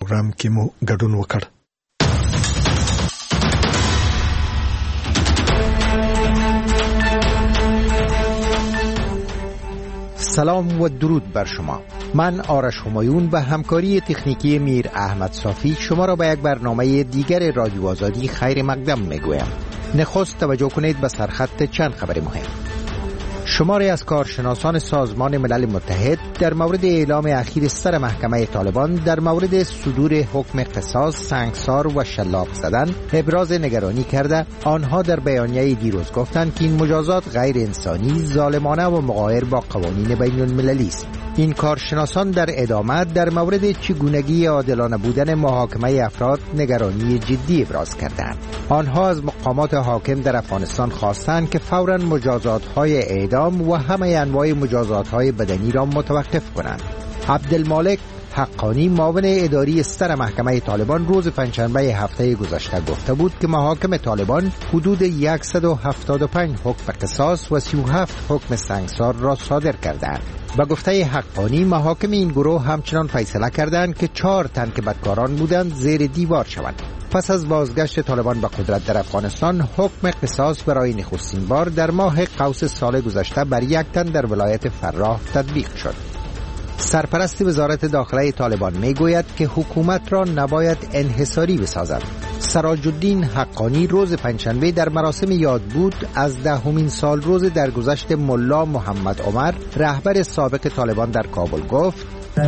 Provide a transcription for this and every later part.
پروګرام کې مو ګډون وکړ. سلام و درود بر شما. من آرش همایون به همکاری تکنیکی میر احمد صافی شما را به یک برنامه دیگر رادیو آزادی خیر مقدم میگویم. نخست توجه کنید به سرخط چند خبر مهم. شماری از کارشناسان سازمان ملل متحد در مورد اعلام اخیر سر محکمه طالبان در مورد صدور حکم قصاص، سنگسار و شلاق زدن ابراز نگرانی کرده. آنها در بیانیه دیروز گفتند که این مجازات غیر انسانی، ظالمانه و مغایر با قوانین بین المللی است. این کارشناسان در ادامه در مورد چگونگی عادلانه بودن محاکمه افراد نگرانی جدی ابراز کردند. آنها از مقامات حاکم در افغانستان خواستند که فوراً مجازات‌های اعدام و همه انواع مجازات‌های بدنی را متوقف کنند. عبدالمالک حقانی معاون اداری سر محکمه طالبان روز پنجشنبه هفته گذشته گفته بود که محاکم طالبان حدود 175 حکم قصاص و 37 حکم سنگسار را صادر کردند. با گفته حقانی محاکم این گروه همچنان فیصله کردند که 4 تن که بدکاران بودند زیر دیوار شوند. پس از بازگشت طالبان به قدرت در افغانستان، حکم قصاص برای نخستین بار در ماه قوس سال گذشته بر 1 تن در ولایت فراه تطبیق شد. سرپرست وزارت داخله طالبان میگوید که حکومت را نباید انحصاری بسازد. سراج الدین حقانی روز پنجشنبه در مراسم یادبود از 10مین سال روز درگذشت ملا محمد عمر، رهبر سابق طالبان در کابل گفت: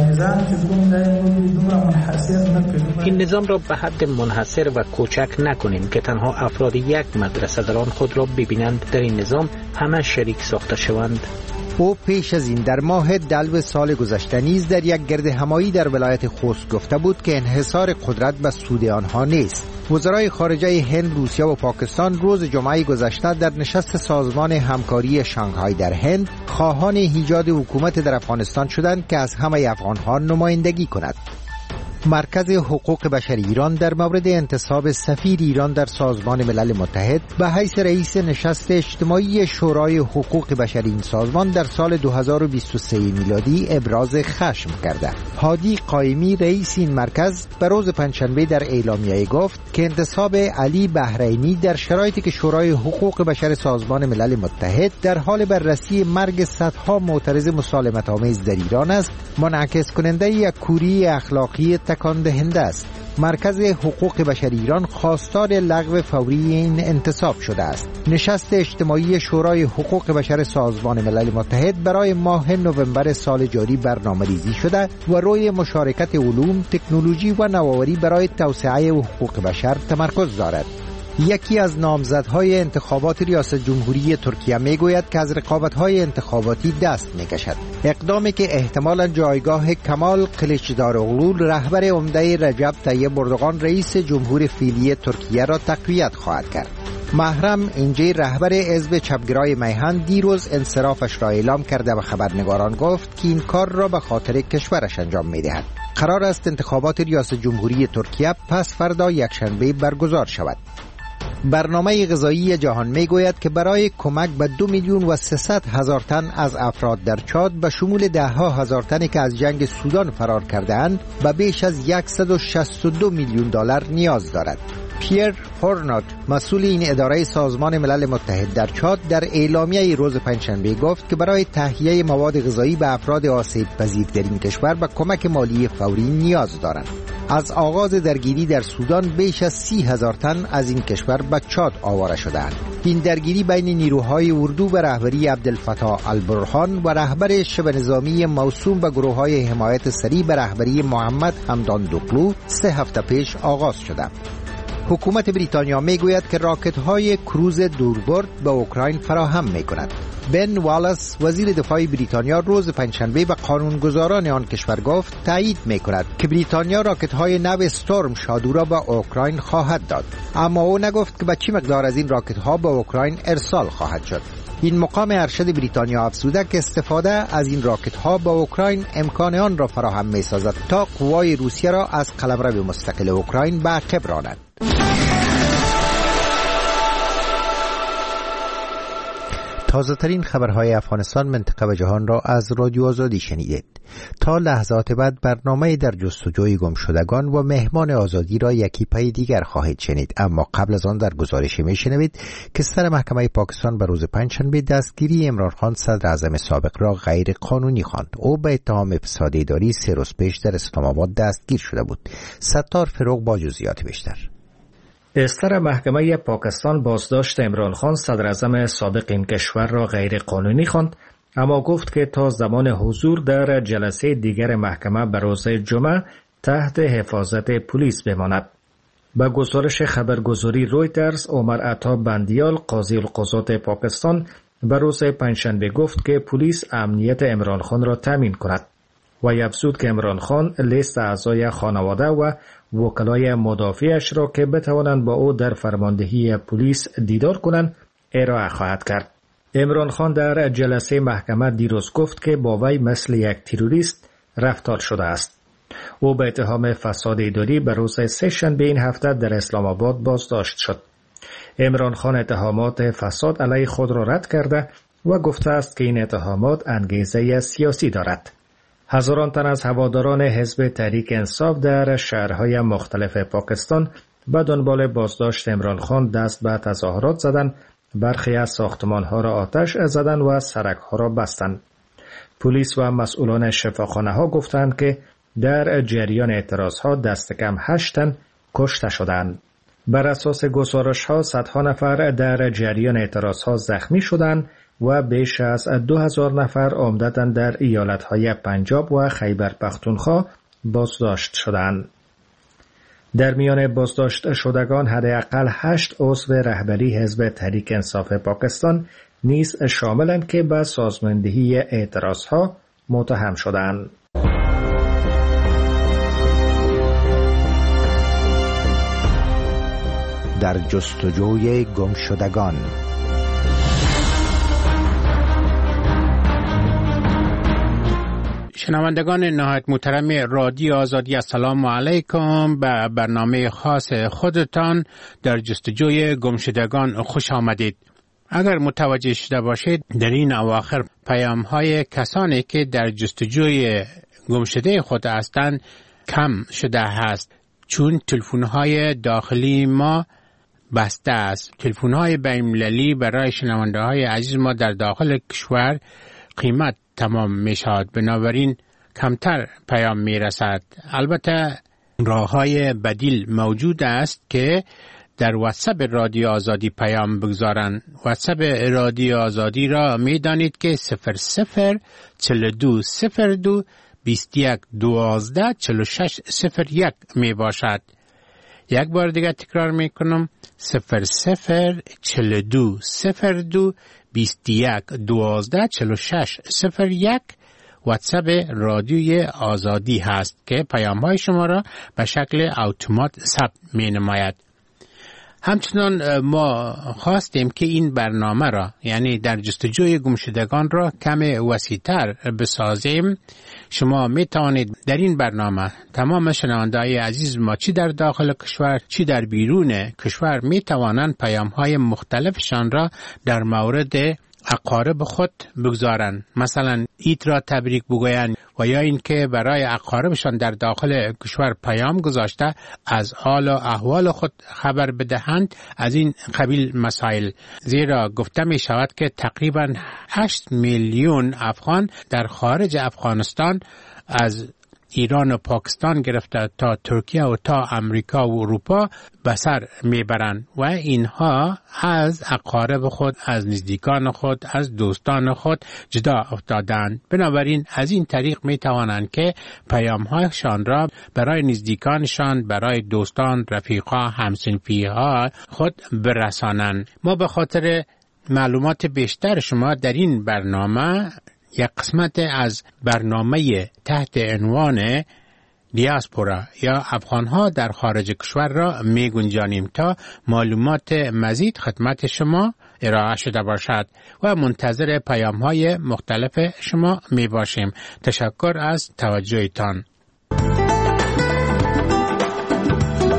این نظام را به حد منحصر و کوچک نکنیم که تنها افراد یک مدرسه در آن خود را ببینند در این نظام همه شریک ساخته شوند. او پیش از این در ماه دلو سال گذشته نیز در یک گرد همایی در ولایت خوست گفته بود که انحصار قدرت به سود آنها نیست. وزرای خارجه هند، روسیه و پاکستان روز جمعه گذشته در نشست سازمان همکاری شانگهای در هند خواهان ایجاد حکومت در افغانستان شدند که از همه افغانها نمایندگی کند. مرکز حقوق بشر ایران در مورد انتصاب سفیر ایران در سازمان ملل متحد به حیث رئیس نشست اجتماعی شورای حقوق بشر این سازمان در سال 2023 میلادی ابراز خشم کرده. هادی قائمی رئیس این مرکز به روز پنجشنبه در اعلامیه گفت که انتصاب علی بحرینی در شرایطی که شورای حقوق بشر سازمان ملل متحد در حال بررسی مرگ صدها معترض مسالمت‌آمیز در ایران است، منعکس کننده یک کوری اخلاقی تکان دهنده است. مرکز حقوق بشر ایران خواستار لغو فوری این انتصاب شده است. نشست اجتماعی شورای حقوق بشر سازمان ملل متحد برای ماه نوامبر سال جاری برنامه‌ریزی شده و روی مشارکت علوم، تکنولوژی و نوآوری برای توسعه حقوق بشر تمرکز دارد. یکی از نامزدهای انتخابات ریاست جمهوری ترکیه میگوید که از رقابت‌های انتخاباتی دست می‌کشد. اقدامی که احتمالاً جایگاه کمال کلیچداروغلو، رهبر عمده رجب طیب اردوغان رئیس جمهور فعلی ترکیه را تقویت خواهد کرد. محرم اینجی، رهبر حزب چپگرای میهن، دیروز انصرافش را اعلام کرده و خبرنگاران گفت که این کار را به خاطر کشورش انجام می‌دهد. قرار است انتخابات ریاست جمهوری ترکیه پس فردا یکشنبه برگزار شود. برنامه غذایی جهان میگوید که برای کمک به 2,300,000 تن از افراد در چاد به شمول 10,000 تنی که از جنگ سودان فرار کرده‌اند به بیش از 162 میلیون دلار نیاز دارد. پیر هورنات، مسئول این اداره سازمان ملل متحد در چاد، در اعلامیه روز پنجشنبه گفت که برای تهیه مواد غذایی به افراد آسیب پذیر در این کشور به کمک مالی فوری نیاز دارند. از آغاز درگیری در سودان بیش از 30,000 تن از این کشور به چاد آواره شدند. این درگیری بین نیروهای اردو به رهبری عبدالفتاح البرهان و رهبر شبه نظامی موسوم به گروه‌های حمایت سریع به رهبری محمد حمدان دقلو 3 هفته پیش آغاز شده. حکومت بریتانیا میگوید که راکت‌های کروز دوربرد به اوکراین فراهم می‌کند. بن والاس، وزیر دفاع بریتانیا، روز پنجشنبه به قانونگذاران آن کشور گفت تایید می‌کند که بریتانیا راکت‌های نو استورم شادو را به اوکراین خواهد داد، اما او نگفت که به چه مقدار از این راکت‌ها به اوکراین ارسال خواهد شد. این مقام ارشد بریتانیا افزوده که استفاده از این راکت‌ها به اوکراین امکان آن را فراهم می‌سازد تا قوای روسیه را از قلمرو مستقل اوکراین به عقب راند. تازه ترین خبرهای افغانستان، منطقه و جهان را از رادیو آزادی شنیدید. تا لحظات بعد برنامه در جستجوی گمشدگان و مهمان آزادی را یکی پای دیگر خواهید شنید، اما قبل از آن در گزارش میشنوید که سر محکمه پاکستان به روز پنجشنبه دستگیری عمران خان صدر اعظم سابق را غیر قانونی خواند. او به اتهام فساد اداری 3 روز پیش در اسلام آباد دستگیر شده بود. ستار فروغ با جزئیات بیشتر. استر محکمه پاکستان بازداشت عمران خان صدر اعظم سابق این کشور را غیر قانونی خواند، اما گفت که تا زمان حضور در جلسه دیگر محکمه به روز جمعه تحت حفاظت پلیس بماند. به گزارش خبرگزاری رویترز، عمر عطا بندیال قاضی القضات پاکستان به روز پنجشنبه گفت که پلیس امنیت عمران خان را تامین کند و افزود که عمران خان لیست اعضای خانواده و وکلای مدافعش را که بتوانند با او در فرماندهی پلیس دیدار کنند ارائه خواهد کرد. عمران خان در جلسه محکمه دیروز گفت که با وی مثل یک تروریست رفتار شده است. او به اتهام فساد اداری به روز سه‌شنبه این هفته در اسلام آباد بازداشت شد. عمران خان اتهامات فساد علیه خود را رد کرده و گفته است که این اتهامات انگیزه سیاسی دارد. هزاران تن از هواداران حزب تحریک انصاف در شهرهای مختلف پاکستان به دنبال بازداشت عمران خان دست به تظاهرات زدند، برخی از ساختمان‌ها را آتش زدند و سرک‌ها را بستند. پلیس و مسئولان شفاخانه‌ها گفتند که در جریان اعتراض‌ها دست کم 8 تن کشته شدند. بر اساس گزارش‌ها صدها نفر در جریان اعتراض‌ها زخمی شدند و بیش از 2000 نفر عمدتاً در ایالت‌های پنجاب و خیبر پختونخوا بازداشت شدند. در میان بازداشت شدگان حداقل 8 عضو رهبری حزب تحریک انصاف پاکستان نیز شاملند که به سازماندهی اعتراضها متهم شدند. در جستجوی گمشدگان. شنوندگان نهایت محترم رادیو آزادی، السلام علیکم. به برنامه خاص خودتان در جستجوی گمشدگان خوش آمدید. اگر متوجه شده باشید در این اواخر پیام‌های کسانی که در جستجوی گمشده خود هستند کم شده است، چون تلفن‌های داخلی ما بسته است. تلفن‌های بین‌المللی برای شنونده‌های عزیز ما در داخل کشور قیمت تمام می شود، بنابراین کمتر پیام می رسد. البته راه‌های بدیل موجود است که در واتساپ رادیو آزادی پیام بگذارند. واتساپ رادیو آزادی را می دانید که 004202 21124601 می باشد. یک بار دیگر تکرار می کنم، 004202 21124601 واتساپ رادیوی آزادی هست که پیام‌های شما را به شکل اتومات ثبت می‌نماید. همچنان ما خواستیم که این برنامه را، یعنی در جستجوی گمشدگان را کم وسیع‌تر بسازیم. شما می توانید در این برنامه تمام شنونده‌های عزیز ما چی در داخل کشور چی در بیرون کشور می توانند پیام‌های مختلفشان را در مورد اقارب خود بگذارند. مثلا عید را تبریک بگویند و یا اینکه برای اقاربشان در داخل کشور پیام گذاشته از حال و احوال خود خبر بدهند. از این قبیل مسائل، زیرا گفته می شود که تقریبا 8 میلیون افغان در خارج افغانستان از ایران و پاکستان گرفته تا ترکیه و تا امریکا و اروپا به سر میبرند و اینها از اقارب خود، از نزدیکان خود، از دوستان خود جدا افتادند. بنابراین از این طریق میتوانند که پیام‌هایشان را برای نزدیکانشان، برای دوستان، رفیقا، همسنفی‌ها خود برسانند. ما به خاطر معلومات بیشتر شما در این برنامه یک قسمت از برنامه تحت عنوان دیاسپورا یا افغانها در خارج کشور را می گنجانیم تا معلومات مزید خدمت شما ارائه شده باشد و منتظر پیام‌های مختلف شما می باشیم. تشکر از توجهتان.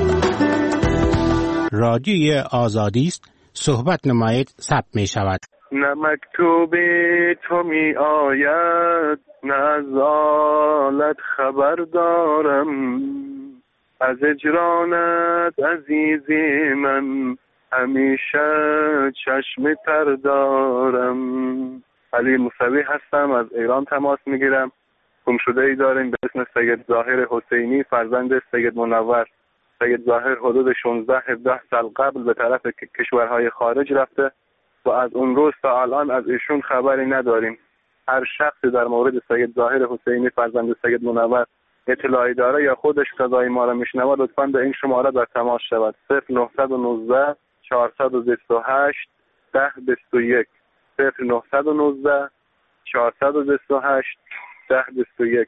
رادیوی آزادی است، صحبت نمایید ثبت می شود. نه مکتوب تو می آید نه از آلت خبر دارم، از اجرانت عزیزی من همیشه چشم تر دارم. علی موسوی هستم، از ایران تماس میگیرم. گمشده‌ای داریم به اسم سید ظاهر حسینی فرزند سید منور. سید ظاهر حدود 16-17 سال قبل به طرف کشورهای خارج رفته و از اون روز تا الان از ایشون خبری نداریم. هر شخصی در مورد سید ظاهر حسینی فرزند سید منور اطلاعی داره یا خودش صدای ما را میشنوه لطفاً به این شماره در تماس شود. 0919 428 1021 0919 428 1021.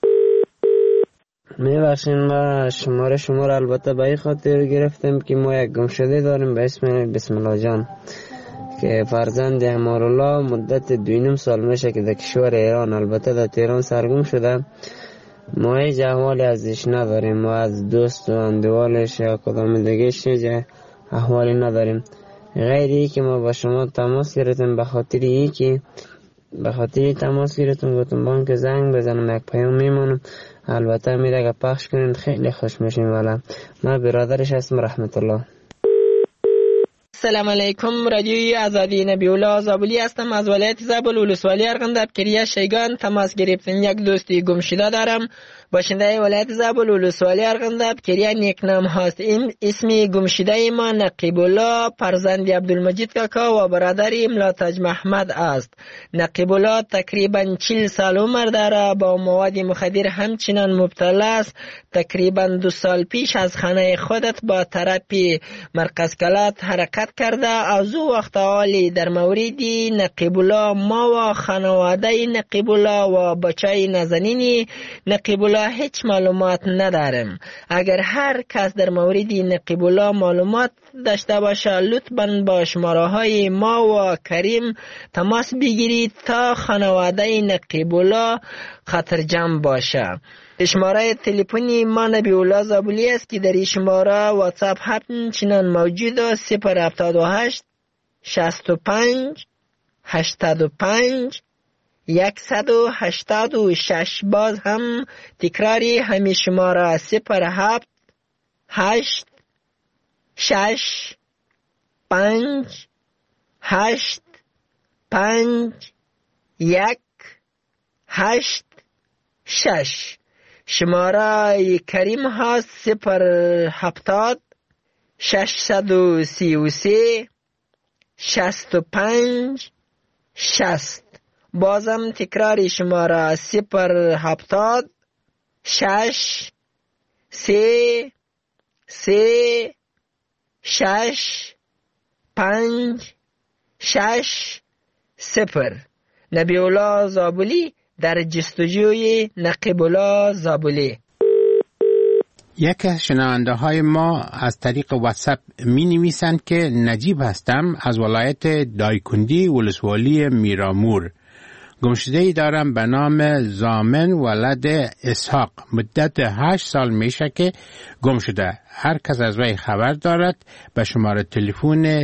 میبخشین ما شماره شما را البته به این خاطر گرفتم که ما یک گمشده داریم به اسم بسم الله جان که فرزند امارالله مدت 2.5 سال میشه که در کشور ایران، البته در تهران سرگم شده. ما هیچ احوالی ازش نداریم، ما از دوست و اندوالش یا کدام دیگهش احوالی نداریم، غیر ای که ما با شما تماس گرفتیم. به خاطر تماس گرفتیم گفتم بانک زنگ بزنم یک پیام میمونم، البته میره اگه پخش کنین خیلی خوش میشیم. ولی من برادرش هستم رحمت الله. سلام علیکم، رادیوی آزادی نبی الله زابلی هستم از ولایت زابل ولسوالی ارغنداب کریه شیگان تماس گرفتم. یک دوستی گمشده دارم باشنده ولایت زابل ولسوالی ارغنداب کریه نیکنام هاست. اسم گمشده ما نقیب الله فرزند عبدالمجید کاکا و برادر ملاتج محمد است. نقیب الله تقریبا 40 سال عمر داره، با مواد مخدر همچنان مبتلا است. تقریبا 2 سال پیش از خانه خودت با تراپی مرکز کلات حرکت کرده. از او وقت حالی در موردی نقیب الله ما و خانواده نقیب الله و بچه نازنین نقیب الله هیچ معلومات ندارم. اگر هر کس در مورد نقیب الله معلومات داشته باشه لطفاً با شماره های ما و کریم تماس بگیرید تا خانواده نقیب الله خطرجم باشه. شماره تلفنی ما نبی الله زابلی است که در این شماره واتساپ همچنان موجود است. 078 65 85 186. باز هم تکراری همین شماره 07 8 6 5 8 5 1 8 6. شماره کریم هست 070 633 65 60. بازم تکراری شماره 070 6 3 3 6 5 6 0. نبی الله زابلی در جستجوی نقیب الله زابلی. یکی از شنونده های ما از طریق واتساپ می نویسند که نجیب هستم از ولایت دایکندی ولسوالی میرامور. گمشده‌ای دارم به نام زامن ولد اسحاق. مدت 8 سال میشه که گم شده. هر کس از وی خبر دارد به شماره تلفن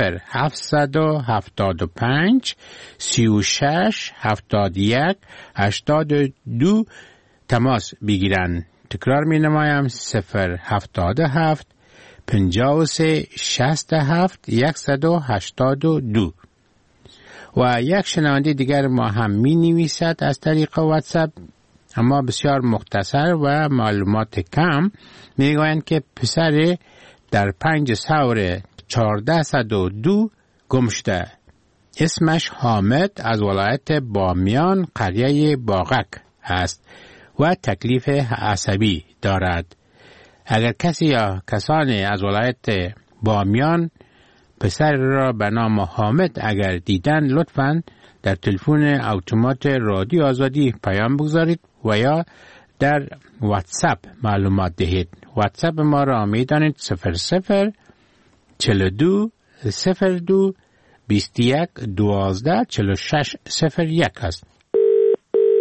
0775 36 71 82 تماس بگیرند. تکرار می نمایم 077 53 67 182. و یک شنونده دیگر ما هم می نویسد از طریق واتساپ اما بسیار مختصر و معلومات کم. می گویند که پسر در 5 سور 1402 گم شده. اسمش حامد از ولایت بامیان قریه باغک است و تکلیف عصبی دارد. اگر کسی یا کسانی از ولایت بامیان پسر را به نام حامد اگر دیدن لطفاً در تلفن اتومات رادیو آزادی پیام بگذارید و یا در واتساپ معلومات دهید. واتساپ ما را می دانید 00 42 02 21 12 46 01 است.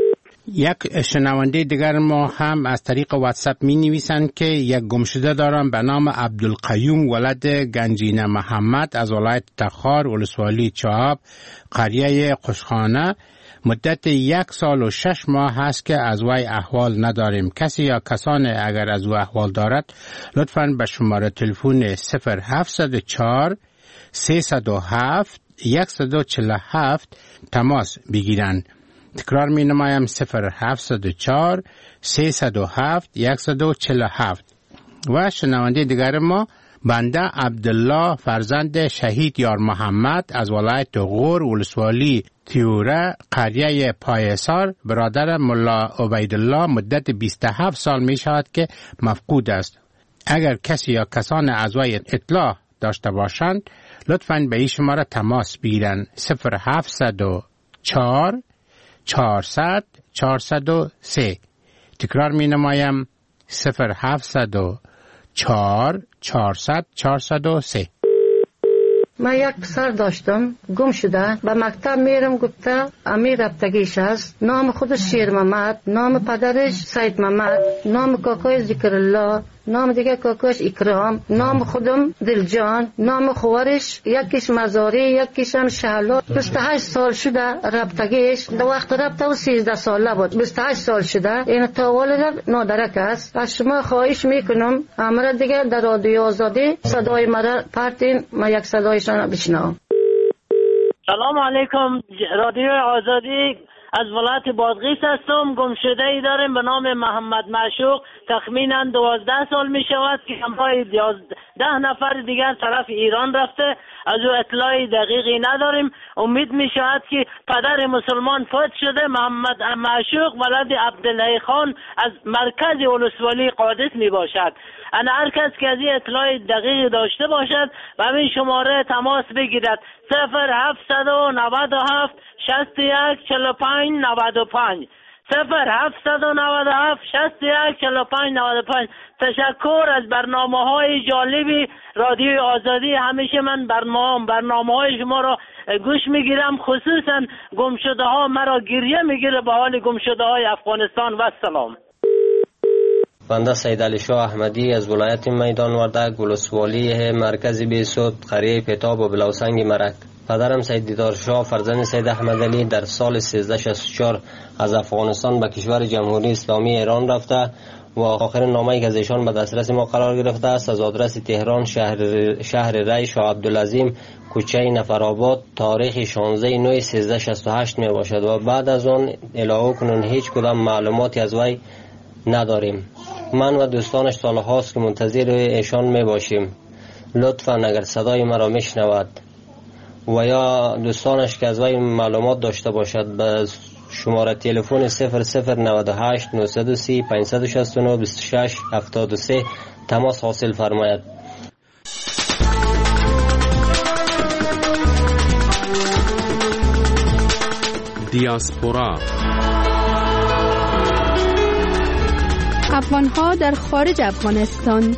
یک شنونده دیگر ما هم از طریق واتساپ می نویسند که یک گمشده دارم به نام عبدالقیوم ولد گنجینه محمد از ولایت تخار ولسوالی چهاب قریه قشخانه. مدت 1 سال و 6 ماه هست که از وی احوال نداریم. کسی یا کسان اگر از او احوال دارد لطفاً به شماره تلفن 0704 307 147 تماس بگیرند. تکرار می نمایم 0704 307 147. و شنونده دیگر ما بنده عبدالله فرزند شهید یار محمد از ولایت غور ولسوالی تیوره قریه پایسار برادر ملا عبیدالله مدت 27 سال می شود که مفقود است. اگر کسی یا کسان از وی اطلاع داشته باشند لطفاً به این شماره تماس بگیرند. 0704 400 403. تکرار می نمایم 0704 400 403. من یک پسر داشتم گم شده، به مکتب میرم گفته امیر رفتگیش است. نام خودش شیر محمد، نام پدرش سید محمد، نام کاکای ذکر الله، نام دیگه کاکاش اکرام، نام خودم دلجان، نام خوارش یکیش مزاری یکیش هم شهلا. 28 سال شده رفتگیش. در وقت رفته و 13 ساله بود. 28 سال شده. این تا والد نادرک است. از شما خواهش میکنم امر دیگه در رادیو آزادی صدای مرا پرتین، ما یک صدایشان بشنوم. سلام علیکم. رادیو آزادی از ولایت بادغیس هستم. گمشده ای داریم به نام محمد معشوق. تخمینا 12 سال می شود که همراه 10 نفر دیگر طرف ایران رفته. از او اطلاعی دقیقی نداریم. امید می شود که پدر مسلمان فوت شده. محمد معشوق ولد عبدالله خان از مرکز ولسوالی قادس می باشد. انا هر کس که از این اطلاع دقیق داشته باشد و همین شماره تماس بگیرد. 0797 61 45 95 0797 61 45 95. تشکر از برنامه‌های جالبی رادیو آزادی. همیشه من برنامه‌های شما را گوش میگیرم، خصوصا گمشده‌ها مرا گریه میگیره به حال گمشده‌های افغانستان. و سلام. بنده سید علی شاه احمدی از ولایت میدان وردک ولسوالی مرکز بیسود قریه پتاب و بلوسنگ مرک. پدرم سید دیدار شاه فرزند سید احمد علی در سال 1364 از افغانستان به کشور جمهوری اسلامی ایران رفته و آخرین نامه‌ای که از ایشان به دسترس ما قرار گرفته است از آدرس تهران شهر ری شاه عبدالعظیم کوچه نفرآباد تاریخ 16/9/1368 می باشد و بعد از آن الهو کنون هیچ کدام معلوماتی از وی نداریم. من و دوستانش سالهاست که منتظر ایشان می باشیم. لطفاً اگر صدای مرا میشنود و یا دوستانش که از وی معلومات داشته باشد به شماره تلفن 0098 930 569 26 73 تماس حاصل فرماید. دیاسپورا افغان‌ها در خارج افغانستان.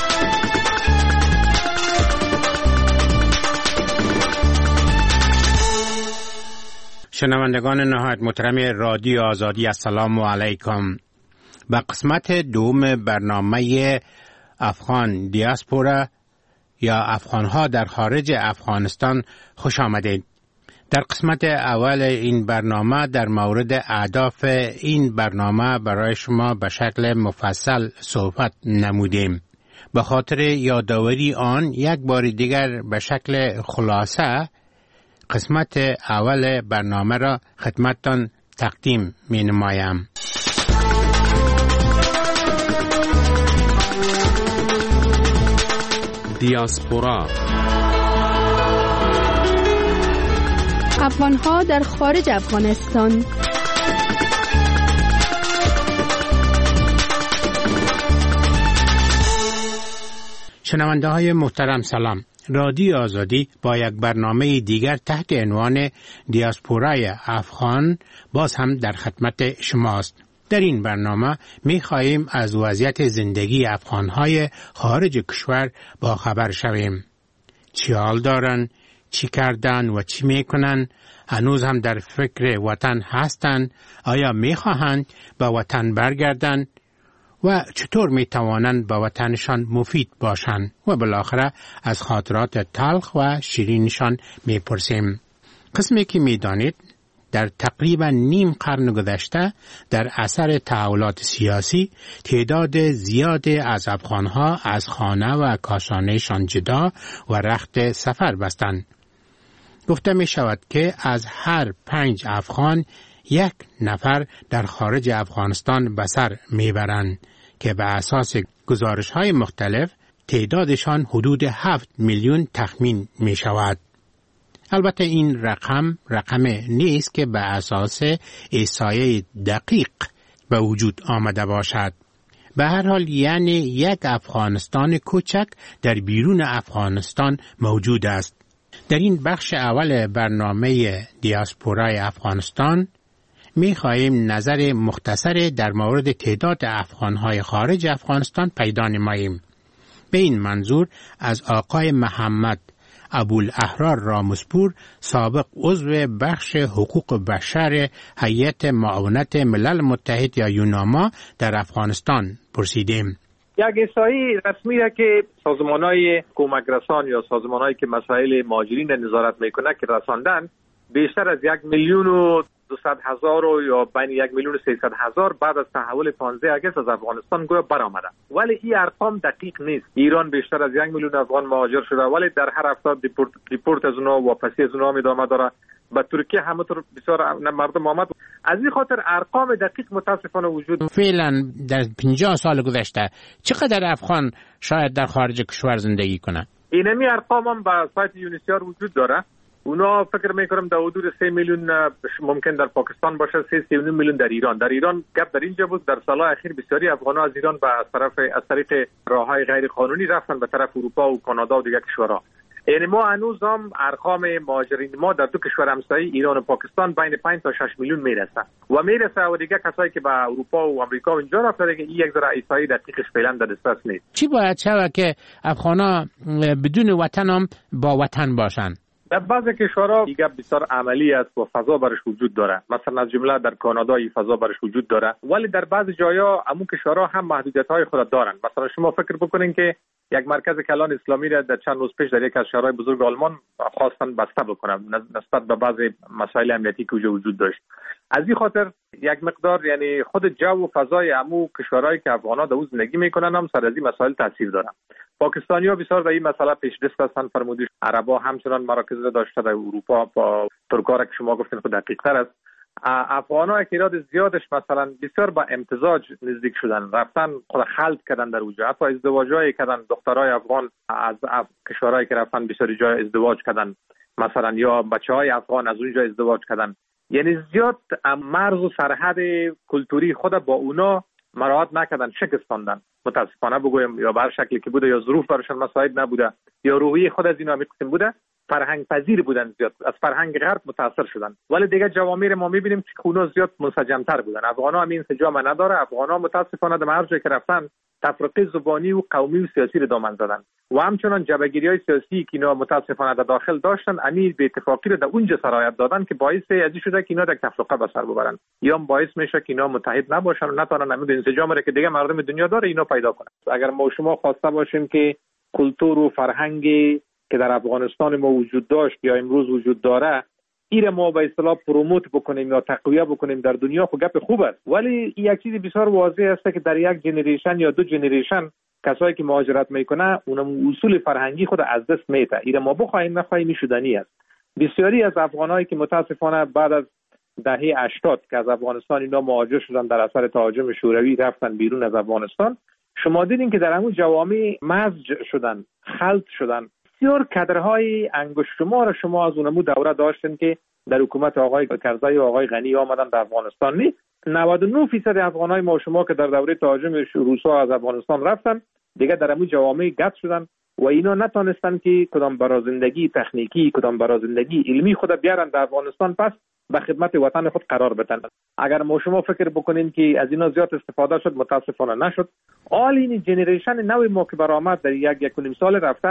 شنوندگان نهایت محترم رادیو آزادی السلام علیکم. به قسمت دوم برنامه افغان دیاسپورا یا افغان‌ها در خارج افغانستان خوش آمدید. در قسمت اول این برنامه در مورد اهداف این برنامه برای شما به شکل مفصل صحبت نمودیم. به خاطر یادآوری آن یک بار دیگر به شکل خلاصه قسمت اول برنامه را خدمتتان تقدیم می نمایم. دیاسپورا افغان‌ها در خارج افغانستان. شنونده های محترم سلام. رادیو آزادی با یک برنامه دیگر تحت عنوان دیاسپورای افغان باز هم در خدمت شماست. در این برنامه می خواهیم از وضعیت زندگی افغانهای خارج کشور با خبر شویم. چی حال دارن؟ چی کردن و چی میکنن؟ هنوز هم در فکر وطن هستند؟ آیا میخواهند به وطن برگردن؟ و چطور میتوانند به وطنشان مفید باشند؟ و بالاخره از خاطرات تلخ و شیرینشان میپرسیم. قسمی که میدانید در تقریبا نیم قرن گذشته در اثر تحولات سیاسی تعداد زیادی از افغانها از خانه و کاشانهشان جدا و رخت سفر بستند. گفته می شود که از هر 5 افغان 1 نفر در خارج افغانستان به سر می برند که به اساس گزارش های مختلف تعدادشان حدود 7 میلیون تخمین می شود. البته این رقم نیست که به اساس احصایه دقیق به وجود آمده باشد. به هر حال یعنی 1 افغانستان کوچک در بیرون افغانستان موجود است. در این بخش اول برنامه دیاسپورای افغانستان می خواهیم نظر مختصر در مورد تعداد افغانهای خارج افغانستان پیدا نماییم. به این منظور از آقای محمد ابوالاحرار رامسپور، سابق عضو بخش حقوق بشر هیئت معاونت ملل متحد یا یوناما در افغانستان پرسیدیم. یک احصایی رسمی است که سازمان‌های کمک رسان یا سازمان‌هایی که مسائل مهاجرین نظارت میکنه که رساندن بیشتر از 1,200,000 یا بین 1,300,000 بعد از تحول 15 آگوست از افغانستان گویا برآمده. ولی این ارقام دقیق نیست. ایران بیشتر از 1 میلیون افغان مهاجر شده ولی در هر هفته دیپورت از اونها واپسی از اونها ادامه داره. به ترکیه همونطور بسیار مردم آمد. از این خاطر ارقام دقیق متاسفانه وجود. فعلا در 50 سال گذشته چقدر افغان شاید در خارج کشور زندگی کنند؟ اینمی ارقام هم به سایت یونیسیار وجود داره. اونا فکر میکنم در حدود 3 میلیون ممکن در پاکستان باشه، 3.9 میلیون در ایران. در ایران گپ در اینجا بود در سالهای اخیر بسیاری افغان‌ها از ایران از طریق راههای غیر قانونی رفتن به طرف اروپا و کانادا و دیگر کشورها. یعنی ما هنوز هم ارقام مهاجرین ما در 2 کشور همسایه ایران و پاکستان بین 5 تا 6 میلیون میرسه و دیگه کسایی که به اروپا و آمریکا و اینجا رفتن دیگه این یک ذره احصایی دقیقش فعلا در دسترس نیست. چی باید شود که افغانا بدون وطن هم با وطن باشن؟ در بعضی کشورها دیگه بسیار عملی است و فضا برش وجود داره. مثلا از جمله در کانادا این فضا برش وجود داره، ولی در بعضی جاها همون کشورها هم محدودیت‌های خود دارن. مثلا شما فکر بکنین که یک مرکز کلان اسلامی را در چند روز پیش در یک از شهرهای بزرگ آلمان خواستن بسته بکنن نسبت به بعضی مسائل امنیتی که وجود داشت. از این خاطر یک مقدار یعنی خود جو و فضای عمو کشورهایی که افغان‌ها در اون زندگی میکنن هم سر از این مسائل تاثیر دارن. پاکستانی‌ها بسیار در این مسئله پیش‌دست هستند. فرمودید عرب‌ها همچنان مراکز داشته در اروپا با ترک‌ها که شما گفتین خود دقیق‌تر است. افغان‌ها تعداد زیادش مثلا بسیار با امتزاج نزدیک شدن، رفتن خود خلط کردن در اونجا، حتی ازدواج‌های کردن. دخترای افغان از کشورهایی که رفتن بسیاری جای ازدواج کردن، مثلا یا بچه‌های افغان از اونجا ازدواج کردن. یعنی زیاد مرز و سرحد کلتوری خود با اونا مراعات نکردن، شکستاندن. متاسفانه بگویم یا به هر شکلی که بوده یا ظروف براشون مساعد نبوده یا روحیه خود از اینا میقسم بوده، فرهنگ پذیر بودن، زیاد از فرهنگ غرب متاثر شدن. ولی دیگه جوامع ما میبینیم که اونا زیاد منسجم‌تر بودن. افغان‌ها هم این انسجام نداره. افغان‌ها متاسفانه در هر جایی که رفتن تفرقه زبانی و قومی و سیاسی رو دامن زدن و همچنان جبهه‌گیری‌های سیاسی که اینا متاسفانه در داخل داشتن امیر به اتفاقی رو در اونجا سرایت دادن که باعث ازی شده که اینا در تفرقه به سر ببرن یا باعث میشه که اینا متحد نباشن و نتونن همین انسجام رو که دیگه مردم دنیا داره اینا پیدا کنن. اگر ما شما خواسته باشیم که کلتور و فرهنگی که در افغانستان ما وجود داشت یا امروز وجود داره ایره ما به اصطلاح پروموت بکنیم یا تقویه بکنیم در دنیا، خب گپ خوب است. ولی یک چیز بسیار واضح است که در یک جنریشن یا 2 جنریشن کسایی که مهاجرت میکنه اونم اصول فرهنگی خود از دست میده. ایره ما بخوایم نخواهیم شدنی است. بسیاری از افغانایی که متاسفانه بعد از دهه 80 که از افغانستان اینا مهاجر شدن در اثر تهاجم شوروی رفتن بیرون از افغانستان، شما دیدین که در همون جوامع مزج شدن، خلط شدن. بسیار کادرهای انگشت شمار شما از اونمو دوره داشتن که در حکومت آقای کرزی و آقای غنی آمدن در افغانستان. نیست 99% افغانای ما شما که در دوره تهاجم روسا از افغانستان رفتن دیگه در همون جوامع گت شدن و اینا نتونستن که کدام برای زندگی تکنیکی کدام برای زندگی علمی خود بیارن در افغانستان پس به خدمت وطن خود قرار بدن. اگر ما شما فکر بکنین که از اینا زیاد استفاده شد متاسفانه نشد. حال این جنریشن نوی ما که برآمد در 1.5 سال رفته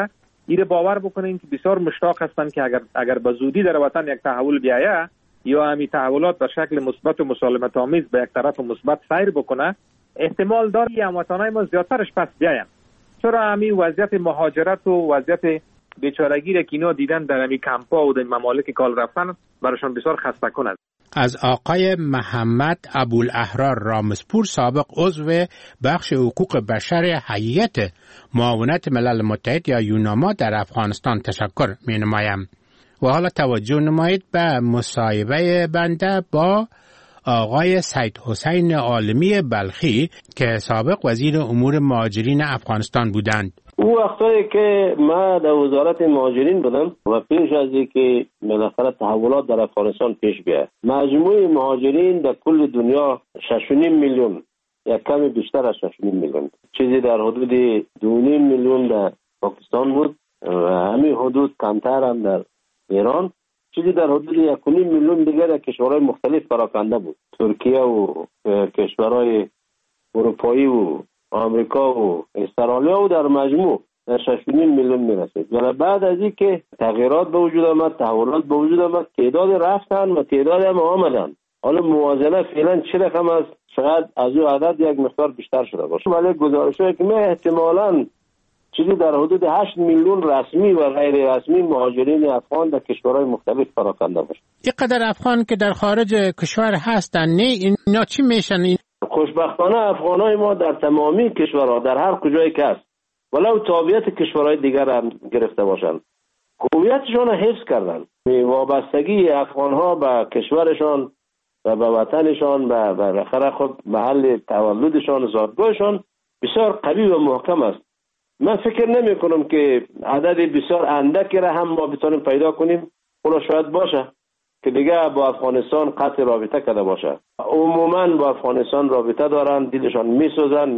این باور بکنین که بسیار مشتاق هستند که اگر به زودی در وطن یک تحول بیاید یا همین تحولات به شکل مثبت و مسالمت آمیز به یک طرف مثبت سیر بکنه، احتمال داری هموطنای ما زیادترش پس بیاین. چرا همین وضعیت مهاجرت و وضعیت بیچارگی را که اینا دیدن در همین کمپا و در ممالک کال رفتن براشون بسیار خسته کنند. از آقای محمد ابوالاحرار رامزپور، سابق عضو بخش حقوق بشر هیئت معاونت ملل متحد یا یوناما در افغانستان تشکر می نمایم. و حالا توجه نمایید به مصاحبه بنده با آقای سید حسین عالمی بلخی که سابق وزیر امور مهاجرین افغانستان بودند. او وقتایی که من در وزارت مهاجرین بودم و پیش از اینکه بالاخره تحولات در افغانستان پیش بیاد، مجموع مهاجرین در کل دنیا 6.5 میلیون، یک کمی بیشتر از 6.5 میلیون، چیزی در حدود 2.5 میلیون در پاکستان بود و همین حدود کمتر هم در ایران، چیزی در حدود 1.5 میلیون دیگر در کشورهای مختلف پراکنده بود، ترکیه و کشورهای اروپایی و آمریکا و استرالیا و در مجموع در 6.5 میلیون میرسید. ولی بعد از این که تغییرات به وجود آمد، تحولات به وجود آمد، تعداد رفتن و تعداد هم آمدن. حالا موازنه فعلا چه رقم است؟ شاید از او عدد یک مقدار بیشتر شده باشه، ولی گزارش‌هایی که من احتمالاً چیزی در حدود 8 میلیون رسمی و غیر رسمی مهاجرین افغان در کشورهای مختلف پراکنده باشه. اینقدر افغان که در خارج کشور هستن، نه اینا چی میشن؟ خوشبختانه افغانای ما در تمامی کشورها در هر کجایی که هست، ولو تابعیت کشورهای دیگر هم گرفته باشند، هویتشان را حفظ کردن. وابستگی افغانها به کشورشان و به وطنشان و بالاخره خود محل تولدشان، زادگاهشان بسیار قوی و محکم است. من فکر نمی کنم که عدد بسیار اندکی را هم ما بتونیم پیدا کنیم. اونا شاید باشه که دیگه با افغانستان قطع رابطه کرده باشه. عموما با افغانستان رابطه دارن، دلشان میسوزن،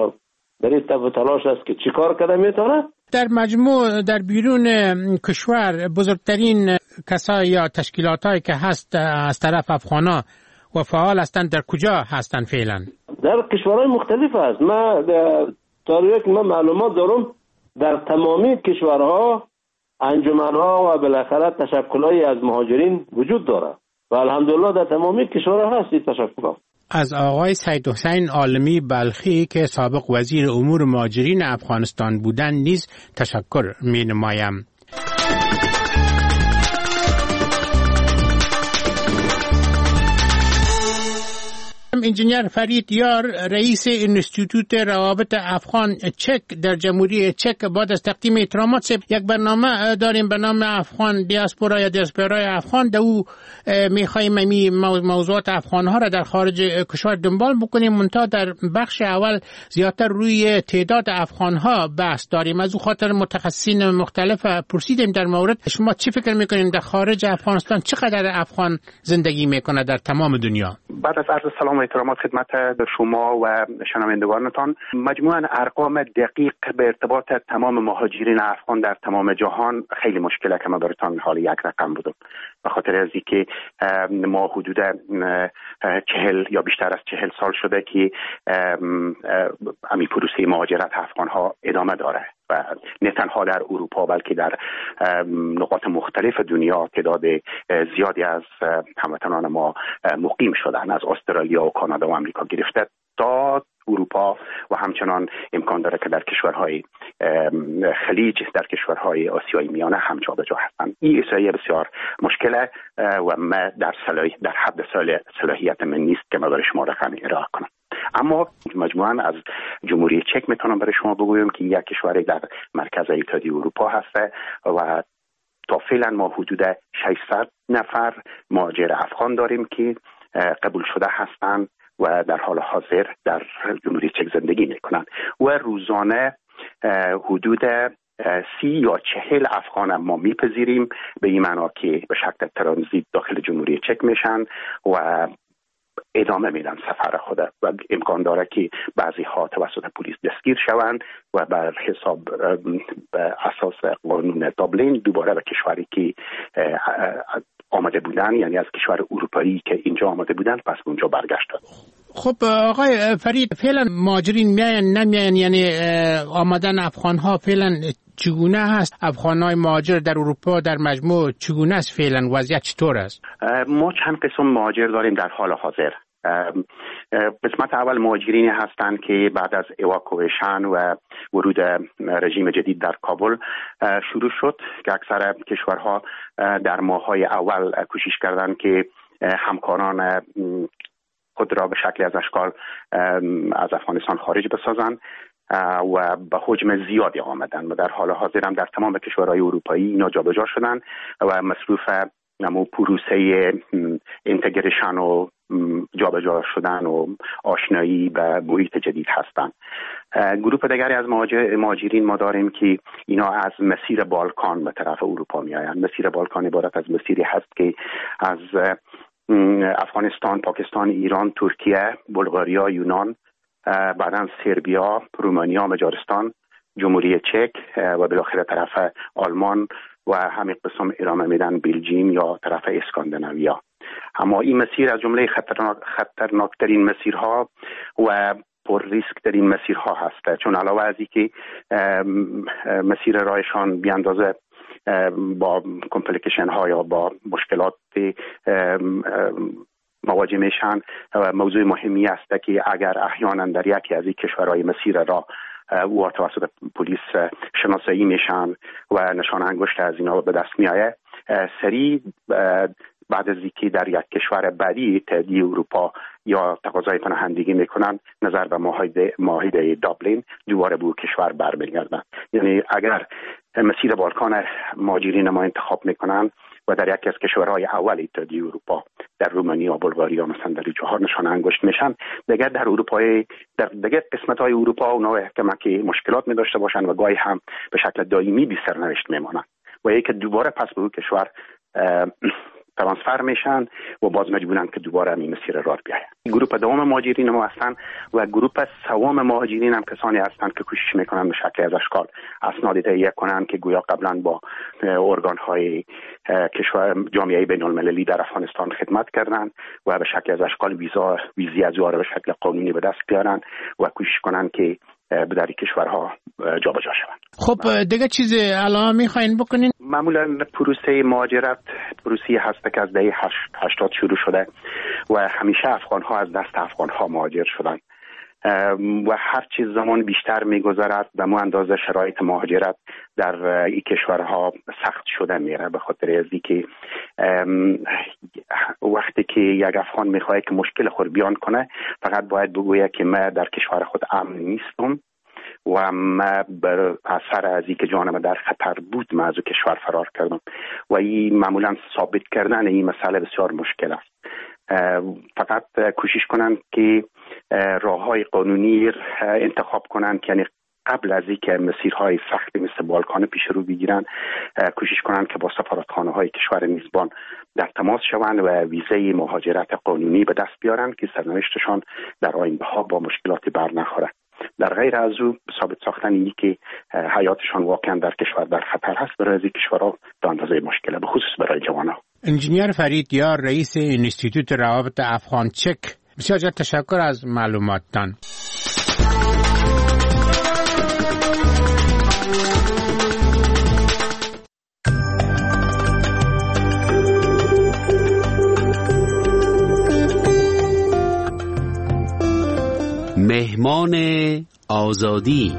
در این تلاش است که چیکار کرده میتونه. در مجموع در بیرون کشور بزرگترین کسایی یا تشکیلاتایی که هست از طرف افغانا و فعال هستند در کجا هستند فعلا؟ در کشورهای مختلف است. من طوری که من معلومات دارم در تمامی کشورها انجمنها و بالاخره تشکل‌های از مهاجرین وجود داره و الحمدلله در تمامی کشورها هست این تشکل‌ها. از آقای سید حسین عالمی بلخی که سابق وزیر امور مهاجرین افغانستان بودند نیز تشکر می‌نمایم. انجینیر فرید یار، رئیس انستیتوت روابط افغان چک در جمهوری چک، بعد از تقدیم احترامات یک برنامه داریم به نام افغان دیاسپورا یا دیاسپورای افغان. در او میخواییم موضوعات افغان ها را در خارج کشور دنبال بکنیم، منتها در بخش اول زیادتر روی تعداد افغان ها بحث داریم. از او خاطر متخصصین مختلف پرسیدیم در مورد شما چی فکر میکنین در خارج افغانستان چقدر افغان زندگی میکنه در تمام دنیا؟ بعد از عرض سلام و احترامات خدمت شما و شنوندگانتان، مجموعاً ارقام دقیق به ارتباط تمام مهاجرین افغان در تمام جهان خیلی مشکله که من براتون حال یک رقم بودم، به خاطر از اینکه ما حدود 40 یا بیشتر از 40 سال شده که همین پروسه مهاجرت افغان ها ادامه داره و نه تنها در اروپا بلکه در نقاط مختلف دنیا تعداد زیادی از هموطنان ما مقیم شدن، از استرالیا و کانادا و آمریکا گرفته تا اروپا و همچنان امکان داره که در کشورهای خلیج، در کشورهای آسیای میانه هم جابجا هستند. این احصایه بسیار مشکله و من در حد صلاحیت من نیست که من برای شما رقم ارائه کنم. اما مجموعاً از جمهوری چک میتونم برای شما بگویم که یک کشور در مرکز اتحادیه اروپا هست و تا فعلا ما حدود 600 نفر مهاجر افغان داریم که قبول شده هستند و در حال حاضر در جمهوری چک زندگی میکنند و روزانه حدود 30 یا 40 افغان ما میپذیریم، به این معنا که به شکل ترانزیت داخل جمهوری چک میشن و ادامه میدن سفر خود و امکان داره که بعضی ها توسط پلیس دستگیر شوند و بر حساب اساس قانون دابلین دوباره به کشوری که آمده بودن، یعنی از کشور اروپایی که اینجا آمده بودن، پس اونجا برگشتن. خب آقای فرید، فعلا مهاجرین میاین نمیاین، یعنی آمدن افغان ها فعلا چگونه هست افغانای مهاجر در اروپا در مجموع چگونه است فعلا وضعیت چطور است؟ ما چند قسم مهاجر داریم در حال حاضر. قسمت اول مهاجرینی هستند که بعد از اواکویشن و ورود رژیم جدید در کابل شروع شد که اکثر کشورها در ماه‌های اول کوشش کردند که همکاران خود را به شکل از اشکال از افغانستان خارج بسازند و به حجم زیادی آمدن و در حال حاضر هم در تمام کشورهای اروپایی اینا جابجا شدن و مصروف پروسه اینتگریشن و جابجا شدن و آشنایی به محیط جدید هستند. گروه دیگری از مهاجرین ما داریم که اینا از مسیر بالکان به طرف اروپا می آیند. مسیر بالکان عبارت از مسیری هست که از افغانستان، پاکستان، ایران، ترکیه، بلغاریا، یونان، بعداً سربیا، رومانیا، مجارستان، جمهوری چک و بالاخره طرف آلمان و همین قسم ادامه میدن بلژیم یا طرف اسکاندیناویا. اما این مسیر از جمله خطرناکترین مسیرها و پر ریسک ترین مسیرها هست، چون علاوه از اینکه مسیر راهشان بیاندازه با کمپلیکیشن ها یا با مشکلات مواجه میشن، موضوع مهمی است که اگر احیانا در یکی از این کشورهای مسیر را او توسط پلیس شناسایی میشن و نشان انگشت از اینا به دست میآید، سریع بعد از اینکه در یک کشور بعدی اتحادیه اروپا یا تقاضای پناهندگی میکنن نظر به معاهده دابلین دوباره به کشور برمیگردن. یعنی اگر مسیر بالکان مهاجرین ما انتخاب میکنن و در یکی از کشورهای اول اتحادیه اروپا در رومانیا و بلغاریا مثلا در جاها نشان انگشت میشن، دیگر در اروپای در دیگر قسمت‌های اروپا اونا احتمال که مشکلات می داشته باشن و گاهی هم به شکل دائمی بی سرنوشت میمونن و یک دوباره پس به اون کشور ترانسفر میشن و باز مجبورن که دوباره این مسیر راه بیاین. گروه دوم مهاجرین ما هستن و گروه سوم مهاجرین هم کسانی هستند که کوشش میکنن به شکل از اشکال اسناد تهیه کنن که گویا قبلا با ارگان‌های کشور جامعه بین‌المللی در افغانستان خدمت کردن و به شکل از اشکال ویزا را به شکل قانونی به دست بیارن و کوشش کنن که در کشورها جابجا شوند. خب دیگه چیز الان میخواین بکنین؟ معمولا پروسه مهاجرت پروسه هست که از دهه 80 شروع شده و همیشه افغان‌ها از دست افغان‌ها مهاجر شدن و هر چیز زمان بیشتر میگذرد به مو اندازه شرایط مهاجرت در این کشورها سخت شده میره، به خاطر از اینکه وقتی که یک افغان میخواد که مشکل خود بیان کنه فقط باید بگویه که من در کشور خود امن نیستم و من بر اثر از اینکه جانم در خطر بود من از کشور فرار کردم و این معمولا ثابت کردن این مسئله بسیار مشکل است. فقط کوشش کنن که راههای قانونی انتخاب کنن که یعنی قبل از اینکه مسیرهای سختی مثل بالکان پیش رو بگیرن کوشش کنن که با سفارتخانه‌های کشور میزبان در تماس شوند و ویزای مهاجرت قانونی به دست بیارن که سرنوشتشان در آینده ها با مشکلاتی بر نخوره. در غیر از او ثابت ساختن اینی که حیاتشان واقعا در کشور در خطر هست برای از این کشورها به اندازه مشکله، به خصوص برای جوانان. انجینیر فرید یار رئیس انستیتوت روابط افغان چک، بسیار تشکر از معلوماتتان. مهمان آزادی.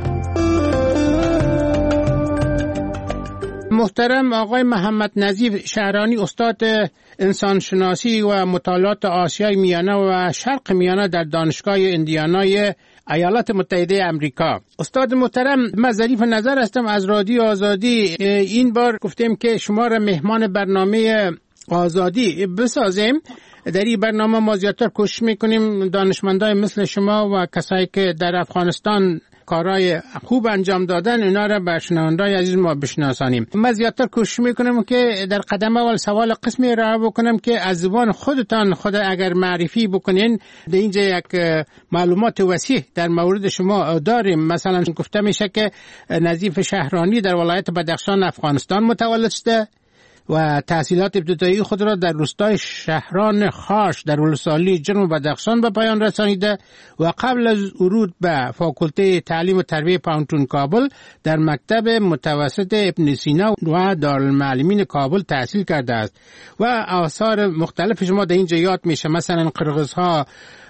محترم آقای محمد نظیف شهرانی، استاد انسانشناسی و مطالعات آسیای میانه و شرق میانه در دانشگاه ایندیانای ایالات متحده امریکا. استاد محترم، من ظریف نظر هستم از رادیو آزادی. این بار گفتیم که شما را مهمان برنامه آزادی بسازیم. در این برنامه ما زیادتر کوشش میکنیم دانشمندای مثل شما و کسایی که در افغانستان کارهای خوب انجام دادن اینا را به شنوندگان عزیز ما بشناسانیم. من زیادتر کوشش میکنم که در قدم اول سوال قسمی را بکنم که از زبان خودتان خود اگر معرفی بکنین. در اینجا یک معلومات وسیع در مورد شما داریم. مثلا گفته میشه که نظیف شهرانی در ولایت بدخشان افغانستان متولد شده و تحصیلات ابتدایی خود را در روستای شهران خاش در ولسوالی جرم و بدخشان به پایان رسانیده و قبل از ورود به فاکولته تعلیم و تربیت پانتون کابل در مکتب متوسط ابن سینا و دارالمعلمین کابل تحصیل کرده است و آثار مختلف شما در اینجا یاد میشه، مثلا قرغزها،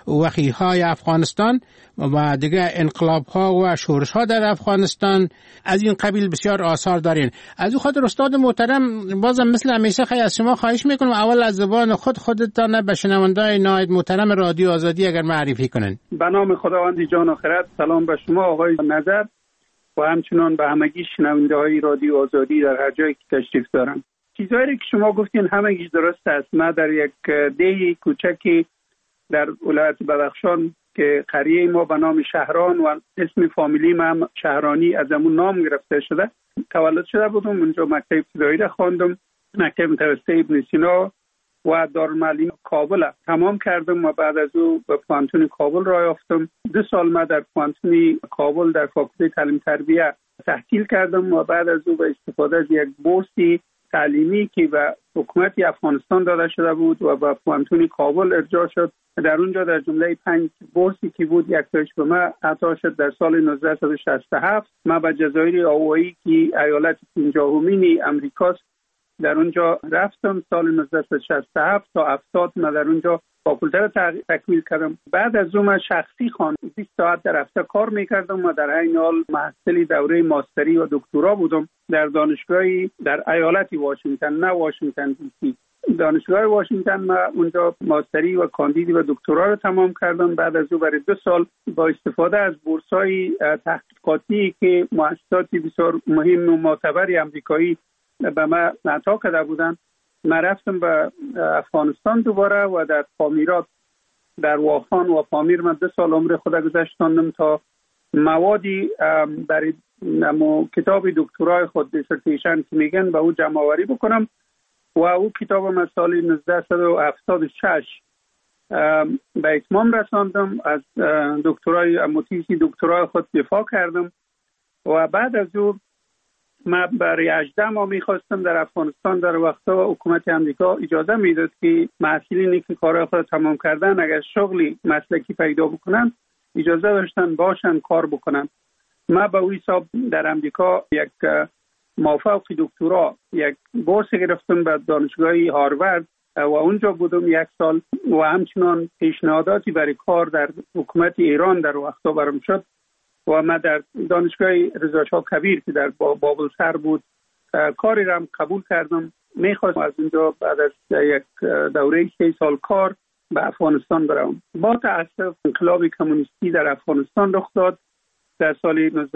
وخیهای افغانستان و دیگه انقلاب‌ها و شورش‌ها در افغانستان، از این قبیل بسیار آثار دارین. از او خاطر استاد محترم بازم مثل همیشه خیلی از شما خواهش میکنم اول از زبان خودتان به شنونده‌های نایب محترم رادیو آزادی اگر معرفی کنن. به نام خداوند جان و خرد، سلام به شما آقای نظر و همچنان به همگی شنونده‌های رادیو آزادی در هر جایی که تشریف دارن. چیزایی که شما گفتین همگیش درست است. ما در یک دیه کوچکی در ولایت بدخشان که قریه ما به نام شهران و اسم فامیلی ما هم شهرانی از همون نام گرفته شده تولد شده بودم. اونجا مکتب ابتدایی را خواندم، مکتب متوسط ابن سینا و دارالمعلمین کابل تمام کردم و بعد از او به پانتون کابل راه یافتم. 2 سال ما در پانتون کابل در فاکولته تعلیم تربیت تحصیل کردم و بعد از او به استفاده از یک بورسی تعلیمی که به حکومت افغانستان داده شده بود و به پانتون کابل ارجاع شد، در اونجا در جمله 5 بورسی که بود یک تاش به من عطا شد. در سال 1967 من به جزایر آوایی که ایالت 50مین امریکاست در اونجا رفتم. سال 1967 تا 70 من در اونجا فاکولته را تکمیل کردم. بعد از اون من شخصی 20 ساعت در هفته کار میکردم و در این حال محصل دوره ماستری و دکترا بودم در دانشگاهی در ایالت واشنگتن، نه واشنگتن دی سی، دانشگاه واشنگتن. من اونجا ماستری و کاندیدی و دکترا را تمام کردم. بعد از اون برای 2 سال با استفاده از بورس‌های تحقیقاتی که مؤسسات بسیار مهم و معتبر آمریکایی به من عطا کرده بودند، من رفتم به افغانستان دوباره و در پامیرات در واخان و پامیر من 2 سال عمر خود گذاشتم تا موادی برای کتاب دکترای خود دیسرتیشن که میگن به او جمع آوری بکنم و او کتاب من سال 1976 به اتمام رساندم. از دکترای موتیسی دکترای خود دفاع کردم و بعد از او من برای 18 ماه میخواستم در افغانستان. در وقتا حکومت امریکا اجازه میداد که محصلینی که کارهای خود تمام کردن اگر شغلی مسلکی پیدا بکنن اجازه داشتن باشن کار بکنن. من به اون حساب در امریکا یک مافوق دکترا یک بورس گرفتم به دانشگاه هاروارد و اونجا بودم 1 سال و همچنان پیشنهاداتی برای کار در حکومت ایران در وقتا برام شد و من در دانشگاه رضا شاه کبیر که در بابل سر بود کاری را قبول کردم. میخواستم از اونجا بعد از یک دوره 3 سال کار به افغانستان بروم. با تأسف انقلاب کمونیستی در افغانستان رخ داد در سال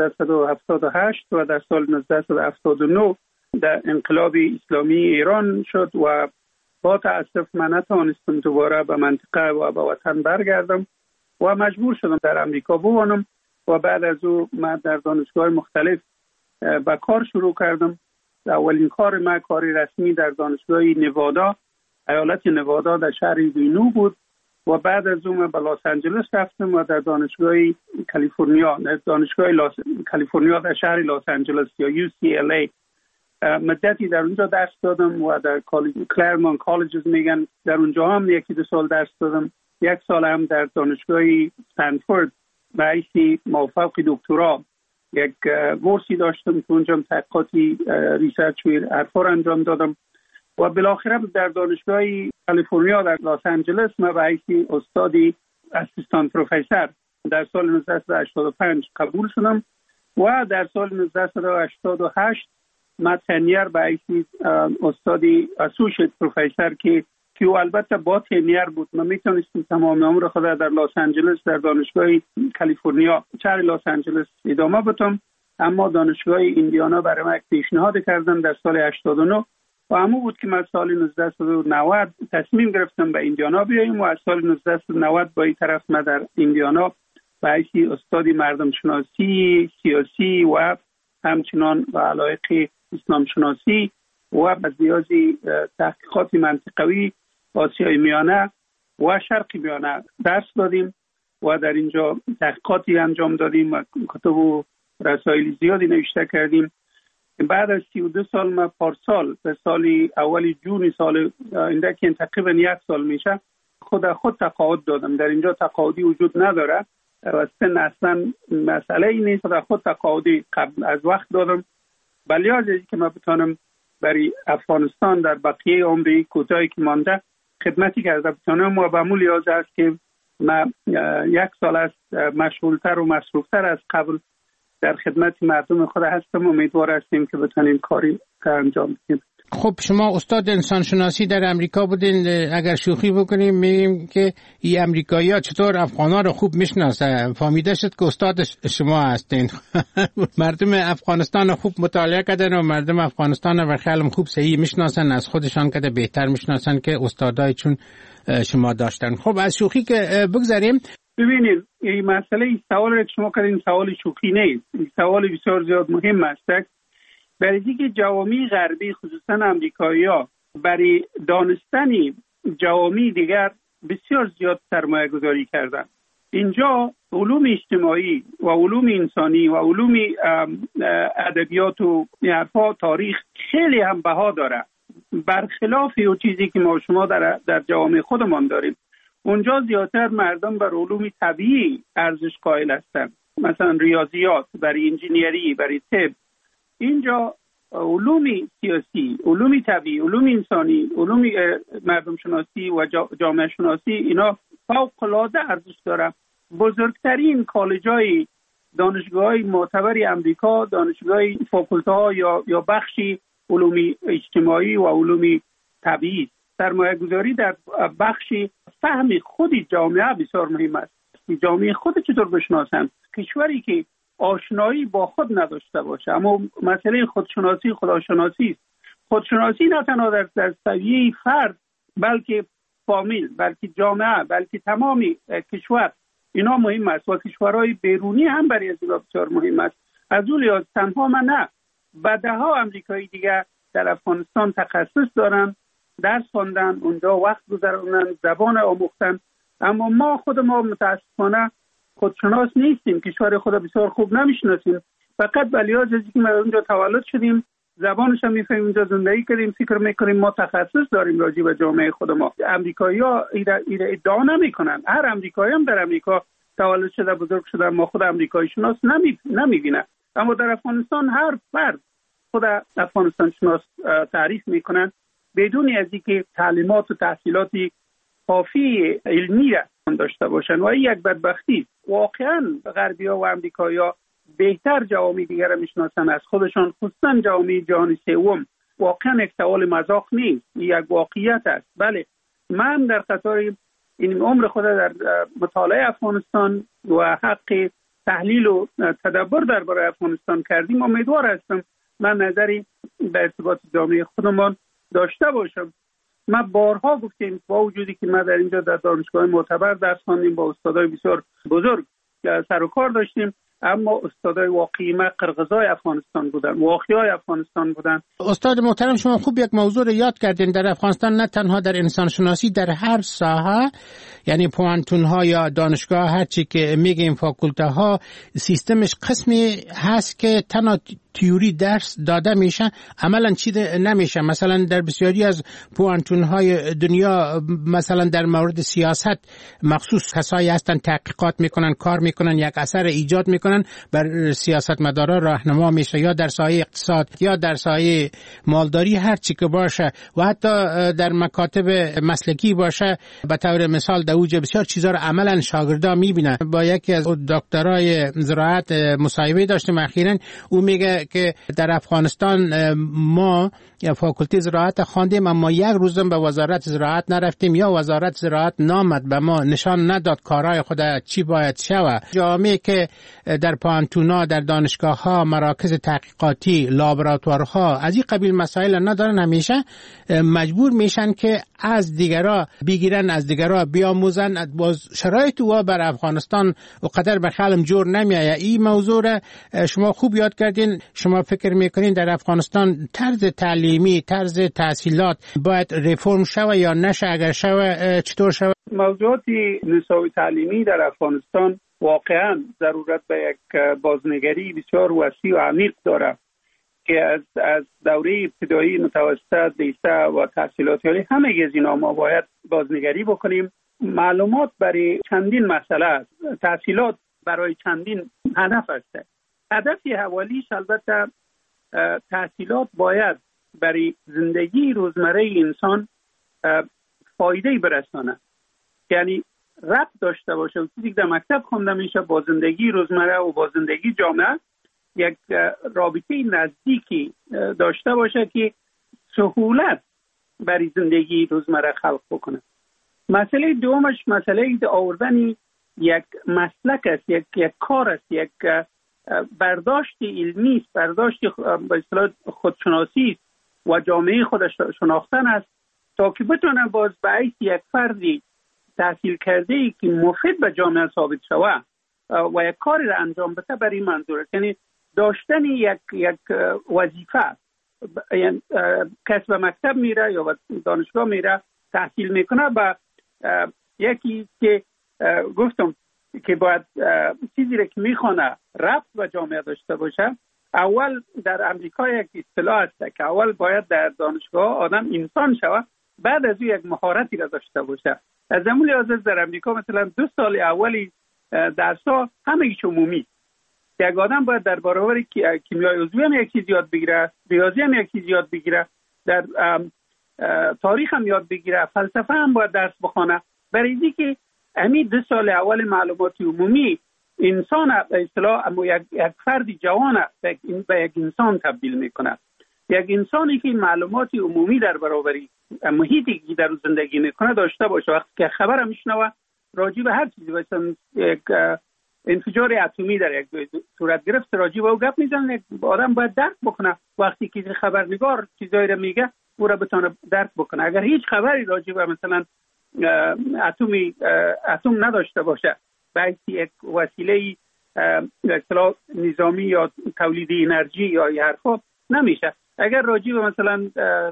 1978 و در سال 1979 در انقلاب اسلامی ایران شد و با تأسف من نتوانستم دوباره به منطقه و به وطن برگردم و مجبور شدم در امریکا بمانم و بعد از او من در دانشگاه مختلف به کار شروع کردم. اولین کار من کاری رسمی در دانشگاه نوادا، ایالت نوادا در شهر رینو بود و بعد از اون من به لس آنجلس رفتم و در دانشگاه کالیفرنیا، کالیفرنیا در شهر لس آنجلس یا UCLA مدتی در اونجا درس دادم و در کلرمون کالجز میگن در اونجا هم 1-2 سال درس دادم. 1 سال هم در دانشگاه استنفورد به حیث موفق دکترا یک بورسی داشتم که اونجا تحقیقاتی ریسرچ و حرفا انجام دادم و بالاخره در دانشگاه کالیفرنیا در لس آنجلس من به حیث استادی اسیستانت پروفسور در سال 1985 قبول شدم و در سال 1988 من تنیر به حیث استادی اسوشیت پروفسور که البته با تنیر بود. من میتونستم تمام عمر خود در لس آنجلس در دانشگاه کالیفرنیا شهر لس آنجلس ادامه بدم، اما دانشگاه ایندیانا برای من پیشنهاد کردن در سال 89 و همون بود که من سال 1990 تصمیم گرفتم به ایندیانا بیایم و از سال 1990 با این طرف من در ایندیانا به حیث استادی مردم شناسی، سیاسی و همچنان و علایق اسلام شناسی و بعضی تحقیقات منطقوی آسیای میانه و شرق میانه درس دادیم و در اینجا تحقیقاتی انجام دادیم و کتب و رسائل زیادی نوشته کردیم بعد از 32 سال من پارسال به سال اولی جون سال آینده که تقریبا 1 سال میشه خود تقاعد دادم. در اینجا تقاعدی وجود نداره و سن اصلا مسئله ای نیست. خود تقاعدی قبل از وقت دادم ولی از اینکه که من بتونم برای افغانستان در بقیه عمری کوتاهی که مانده خدمتی کرده بتونم و به مو لیاز است که من 1 سال است مشغولتر و مصروفتر از قبل در خدمت مردم خود هستم. امیدوار هستیم که بتونیم کاری انجام بدیم. خب شما استاد انسان شناسی در امریکا بودین، اگر شوخی بکنیم میگیم که این امریکایی‌ها چطور افغانا رو خوب میشناسن. فهمیده شد که استاد شما هستین. مردم افغانستان رو خوب مطالعه کردن و مردم افغانستان رو خیلی خوب صحیح میشناسن، از خودشان که بهتر میشناسن که استادای چون شما داشتن. خب از شوخی که بگذاریم، ببینید این مسئله این سوال که شما کردین سوال شوخی نیست، این سوال بسیار زیاد مهم است. برای اینکه جوامع غربی خصوصا امریکایی‌ها برای دانستن جوامع دیگر بسیار زیاد سرمایه گذاری کردن. اینجا علوم اجتماعی و علوم انسانی و علوم ادبیات و تاریخ خیلی هم بها داره، برخلاف اون چیزی که ما شما در جوامع خودمان داریم. اونجا زیادتر مردم بر علوم طبیعی ارزش قائل هستند، مثلا ریاضیات، برای انجینیری، برای طب. اینجا علوم سیاسی، علوم طبیعی، علوم انسانی، علوم مردم شناسی و جامعه شناسی اینا فوق‌العاده ارزش داره. بزرگترین کالج‌های دانشگاه‌های معتبر امریکا، دانشگاه‌های فاکولته‌ها یا بخشی علوم اجتماعی و علوم طبیعی. سرمایه‌گذاری در بخش فهم خود جامعه بسیار مهم است. جامعه خود چطور بشناسن؟ کشوری که آشنایی با خود نداشته باشه، اما مسئله خودشناسی خداشناسی است. خودشناسی نه تنها در سویه فرد بلکه فامیل، بلکه جامعه، بلکه تمام کشور اینا مهم است و کشورهای بیرونی هم برای از بسیار مهم است. از اون لحاظ تنها من نه، بعدها امریکایی دیگه در افغانستان تخصص دارن، درس خواندن، اونجا وقت گذروندن، زبان آموختن، اما ما متاسفانه خودشناس نیستیم، کشور خود بسیار خوب نمیشناسیم. فقط به لحاظ از اینکه ما اونجا تولد شدیم، زبانش هم میفهمیم، اونجا زندگی کردیم، فکر میکنیم ما تخصص داریم راجع به جامعه خود ما. امریکایی‌ها ایره ادعا نمیکنن. هر امریکایی هم در امریکا تولد شده، بزرگ شده، ما خود امریکایی شناس نمیبینه. اما در افغانستان هر فرد خود افغانستان شناس تعریف میکنن بدون از اینکه تعلیمات و تحصیلاتی کافی علمی را داشته باشن و این یک بدبختی. واقعا غربی‌ها و امریکایی‌ها بهتر جوامع دیگر را میشناسن از خودشان، خصوصا جوامع جهان سوم. واقعا یک سوال مذاق نیست، یک واقعیت است. بله، من در قطار این عمر خود در مطالعه افغانستان و حق تحلیل و تدبر درباره افغانستان کردیم. امیدوار هستم من نظری به ارتباط جامعه خودمان داشته باشم. ما بارها گفتیم با وجودی که ما در اینجا در دانشگاه معتبر درس خواندیم، با استادای بسیار بزرگ سر و کار داشتیم، اما استادای واقعی ما قرقزای افغانستان بودن، واقعیای افغانستان بودن. استاد محترم، شما خوب یک موضوع رو یاد کردین. در افغانستان نه تنها در انسان شناسی، در هر ساحه، یعنی پوانتون ها یا دانشگاه، هر چی که میگیم فاکولته ها، سیستمش قسمی هست که تنها تیوری درس داده میشه، عملا چیده نمیشه. مثلا در بسیاری از پوانتون های دنیا، مثلا در مورد سیاست مخصوص کسایی هستن تحقیقات میکنن، کار میکنن، یک اثر ایجاد میکنن، بر سیاستمدارا راهنما میشه، یا در سایه اقتصاد یا در سایه مالداری، هر چی که باشه، و حتی در مکاتب مسلکی باشه. به طور مثال در اوج بسیار چیزا رو عملا شاگردا میبینن. با یکی از دکترای زراعت مصاحبه داشتم اخیراً، او میگه که در افغانستان ما فاکولته زراعت خواندیم، اما یک روزم به وزارت زراعت نرفتیم، یا وزارت زراعت نامد به ما نشان نداد کارهای خود چی باید شود. جامعه که در پانتونا، در دانشگاه‌ها، مراکز تحقیقاتی، لابراتوارها از این قبیل مسائل ندارن، همیشه مجبور میشن که از دیگرها بگیرن، از دیگرها بیاموزن. باز شرایط و بر افغانستان و قدر به خیالم جور نمیایه. این موضوع را شما خوب یاد کردین. شما فکر میکنین در افغانستان طرز تعلیمی، طرز تحصیلات باید ریفرم شوه یا نشه؟ اگر شوه چطور شوه؟ موضوعات نصاب تعلیمی در افغانستان واقعا ضرورت به یک بازنگری بسیار وسیع و عمیق داره. که از دوره ابتدایی، متوسط، لیسه و تحصیلات عالی، همه از اینا ما باید بازنگری بکنیم. معلومات برای چندین مسئله است، تحصیلات برای چندین هدف است. هدف اولیش البته تحصیلات باید برای زندگی روزمره انسان فایده برسانه، یعنی ربط داشته باشه و چیزی که در مکتب خونده میشه با زندگی روزمره و با زندگی جامعه یک رابطه نزدیکی داشته باشه که سهولت برای زندگی روزمره خلق بکنه. مسئله دومش مسئله آوردن یک مسلک است، یک کار است، یک برداشت علمی است، برداشت به اصطلاح خودشناسی و جامعه خودش شناختن است تا که بتونه باز به حیث یک فردی تحصیل کرده ای که مفید به جامعه ثابت شوه و یک کاری را انجام بده برای منظور است. یعنی داشتن یک وظیفه، یعنی کس به مکتب میره یا به دانشگاه میره تحصیل میکنه به یکی که گفتم که باید چیزی را که میخونه ربط به جامعه داشته باشه. اول در امریکا یک اصطلاح است که اول باید در دانشگاه آدم انسان شوه، بعد از او یک مهارتی را داشته باشه. از همون لحاظ در امریکا مثلا 2 سال اولی درس‌ها همه عمومی، یک آدم باید در برابر کیمیای عضوی هم یک چیز یاد بگیره، ریاضی هم یک چیز یاد بگیره، در تاریخ هم یاد بگیره، فلسفه هم باید درس بخونه، برای اینکه همین 2 سال اول معلومات عمومی انسان به اصطلاح یک فرد جوان به یک انسان تبدیل میکنه. یک انسانی که معلومات عمومی در برابر محیطی که در زندگی میکنه داشته باشه، وقتی که خبر میشنوه راجع به هر چیزی، مثلا یک انفجار اتمی در یک صورت گرفت، راجع به او گپ میزنه، آدم باید درک بکنه. وقتی که خبرنگار چیزایی رو میگه او را بتونه درک بکنه. اگر هیچ خبری راجع به مثلا اتم نداشته باشه، باید یک وسیله اصطلاح نظامی یا تولید انرژی یا این حرفا نمیشه. اگر راجع به مثلا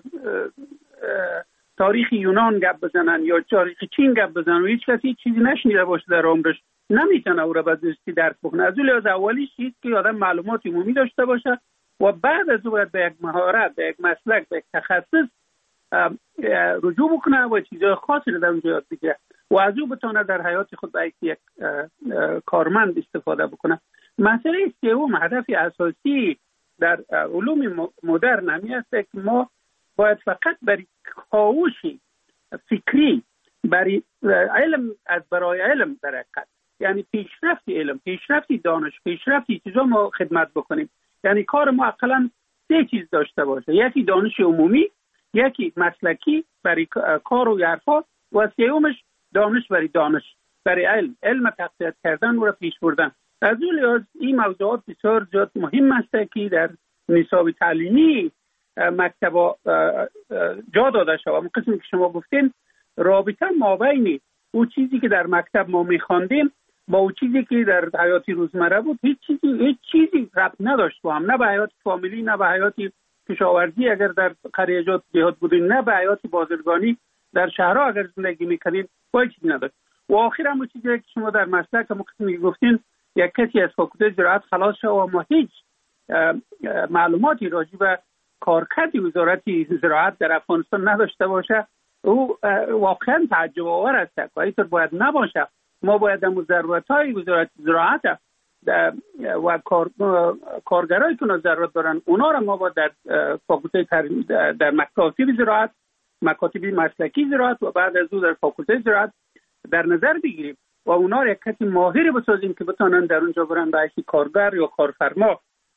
تاریخ یونان گپ بزنن یا تاریخ چین گپ بزنن و هیچ کسی چیزی نشنیده باشه در عمرش، نمیتونه او را به درستی درک بکنه. از اون لحاظ اولیش چیز که آدم معلومات عمومی داشته باشه و بعد از اون به یک مهارت، به یک مسلک، به یک تخصص رجوع بکنه و چیزهای خاصی رو در اونجا یاد بگیره و از اون بتونه در حیات خود به یک کارمند استفاده بکنه. مسئله سوم، هدف اساسی در علوم مدرن همی است که ما باید فقط برای کاوش فکری، برای علم، از برای علم در حقیقت، یعنی پیشرفت علم، پیشرفت دانش، پیشرفت چیزا ما خدمت بکنیم. یعنی کار ما اقلا 3 چیز داشته باشه، یکی دانش عمومی، یکی مسلکی برای کار و حرفا و سومش دانش برای علم تقویت کردن و پیش بردن. از اون لحاظ این موضوعات بسیار زیاد مهم است که در نصاب تعلیمی مکتبا جا داده شود. اون قسمی که شما گفتین، رابطه مابین اون چیزی که در مکتب ما می‌خواندیم با اون چیزی که در حیات روزمره بود هیچ چیزی ربط نداشت با هم، نه به حیات فامیلی، نه به حیات کشاورزی اگر در قریه‌جات دیهات بودین، نه به حیات بازرگانی در شهرها اگر زندگی می‌کردین، با چیزی نداشت. و آخر هم چیزی که شما در مسلک هم قسمی گفتین، یک کسی از فاکولته زراعت خلاص شد و ما هیچ معلوماتی راجع به کارکرد وزارت زراعت در افغانستان نداشته باشه، او واقعا تعجب آور است و اینطور باید نباشه. ما باید هم ضرورت‌های وزارت زراعت و کارگرایی که ضرورت دارن اونا را ما باید در فاکولته در مکاتب زراعت، مکاتب مسلکی زراعت و بعد از او در فاکولته زراعت در نظر بگیریم و اونا را یک کسی ماهر بسازیم که بتونن در اونجا برن به حیث کارگر یا کارفرما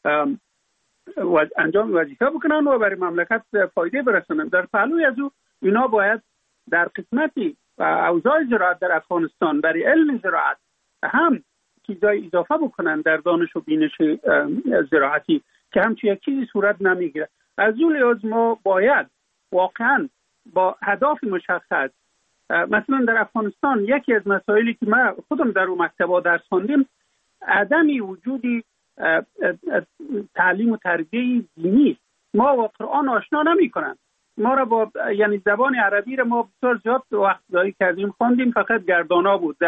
و انجام وظیفه بکنن و برای مملکت فایده برسونن. در پهلوی از او اینا باید در قسمتی اوضاع زراعت در افغانستان برای علم زراعت هم چیزای اضافه بکنن در دانش و بینش زراعتی که همچون یک چیزی صورت نمیگیره. از اون لحاظ ما باید واقعا با هدف مشخص، مثلا در افغانستان یکی از مسائلی که ما خودم در اون مکتبا درس خوندیم، عدم وجودی تعلیم و تربیه دینی. ما با قرآن آشنا نمی‌کنن. ما را با یعنی زبان عربی را ما بسیار زیاد وقت ضایع کردیم، خواندیم فقط گردانا بود،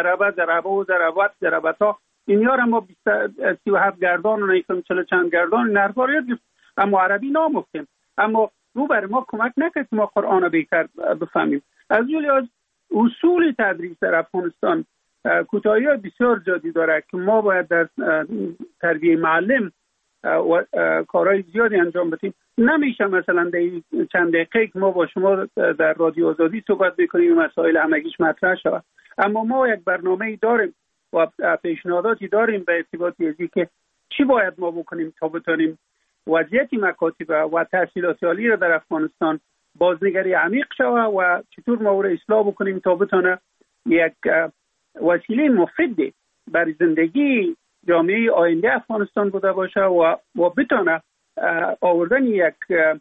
ضربتا اینیا را ما 37 گردان و نیکم 40 چند گردان نرفار یاد اما عربی نامفتیم، اما رو بر ما کمک نکرد که ما قرآن را بهتر بفهمیم. از جمله از اصول تدریس در افغانستان کوتاهی‌های بسیار زیادی داره که ما باید در تربیه معلم و کارهای زیادی انجام بدیم. نمیشه مثلا در چند دقیقه که ما با شما در رادیو آزادی صحبت بکنیم مسائل همگیش مطرح شود، اما ما یک برنامه‌ای داریم و پیشنهاداتی داریم به ارتباط ازی که چی باید ما بکنیم تا بتونیم وضعیت مکاتب و تحصیلات عالی را در افغانستان بازنگری عمیق شود و چطور ما را اصلاح بکنیم تا بتونه یک وسیله مفید برای زندگی جامعه آینده افغانستان بوده باشه و بتونه آوردن یک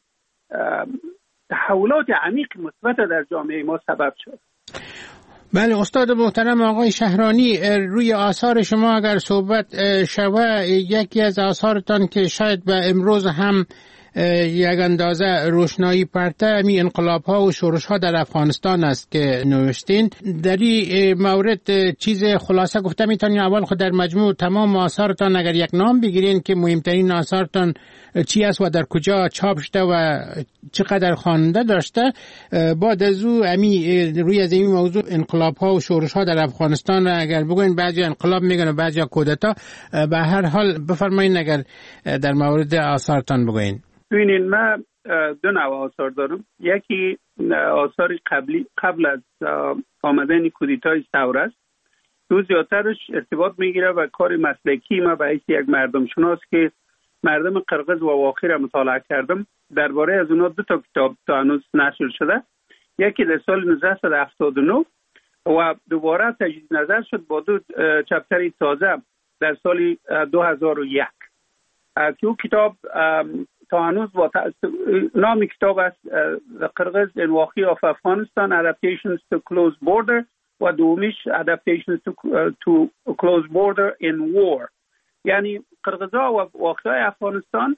تحولات عمیق مثبت در جامعه ما سبب شد. بله استاد محترم آقای شهرانی، روی آثار شما اگر صحبت شود، یکی از آثارتان که شاید به امروز هم یک اندازه روشنایی پرته می انقلاب ها و شورش ها در افغانستان است که نوشتین. در این مورد چیز خلاصه گفته میتونین؟ اول خود در مجموع تمام آثارتان اگر یک نام بگیرین که مهمترین آثارتان چی است و در کجا چاپ شده و چقدر خواننده داشته، بعد از او روی از این موضوع انقلاب ها و شورش ها در افغانستان اگر بگوین، بعضی انقلاب میگن و بعضی کودتا، به هر حال بفرمایید اگر در مورد آثارتان بگوین. ببینید من دو نوع آثار دارم. یکی آثار قبل از آمدن کودتای ثوره است، دو زیادترش ارتباط میگیره و کار مسلکی ما به حیث یک مردم شناس که مردم قرقز و واخی را مطالعه کردم. درباره از اونا دو تا کتاب تا هنوز نشر شده. یکی در سال 1979 و دوباره تجدید نظر شد با دو چپتر تازه در سال 2001 که او کتاب تا هنوز نام کتاب است The Kyrgyz and Wakhi of Afghanistan Adaptations to Close Border و دومیش Adaptations to Close Border in War، یعنی قرقزها و واخی‌های افغانستان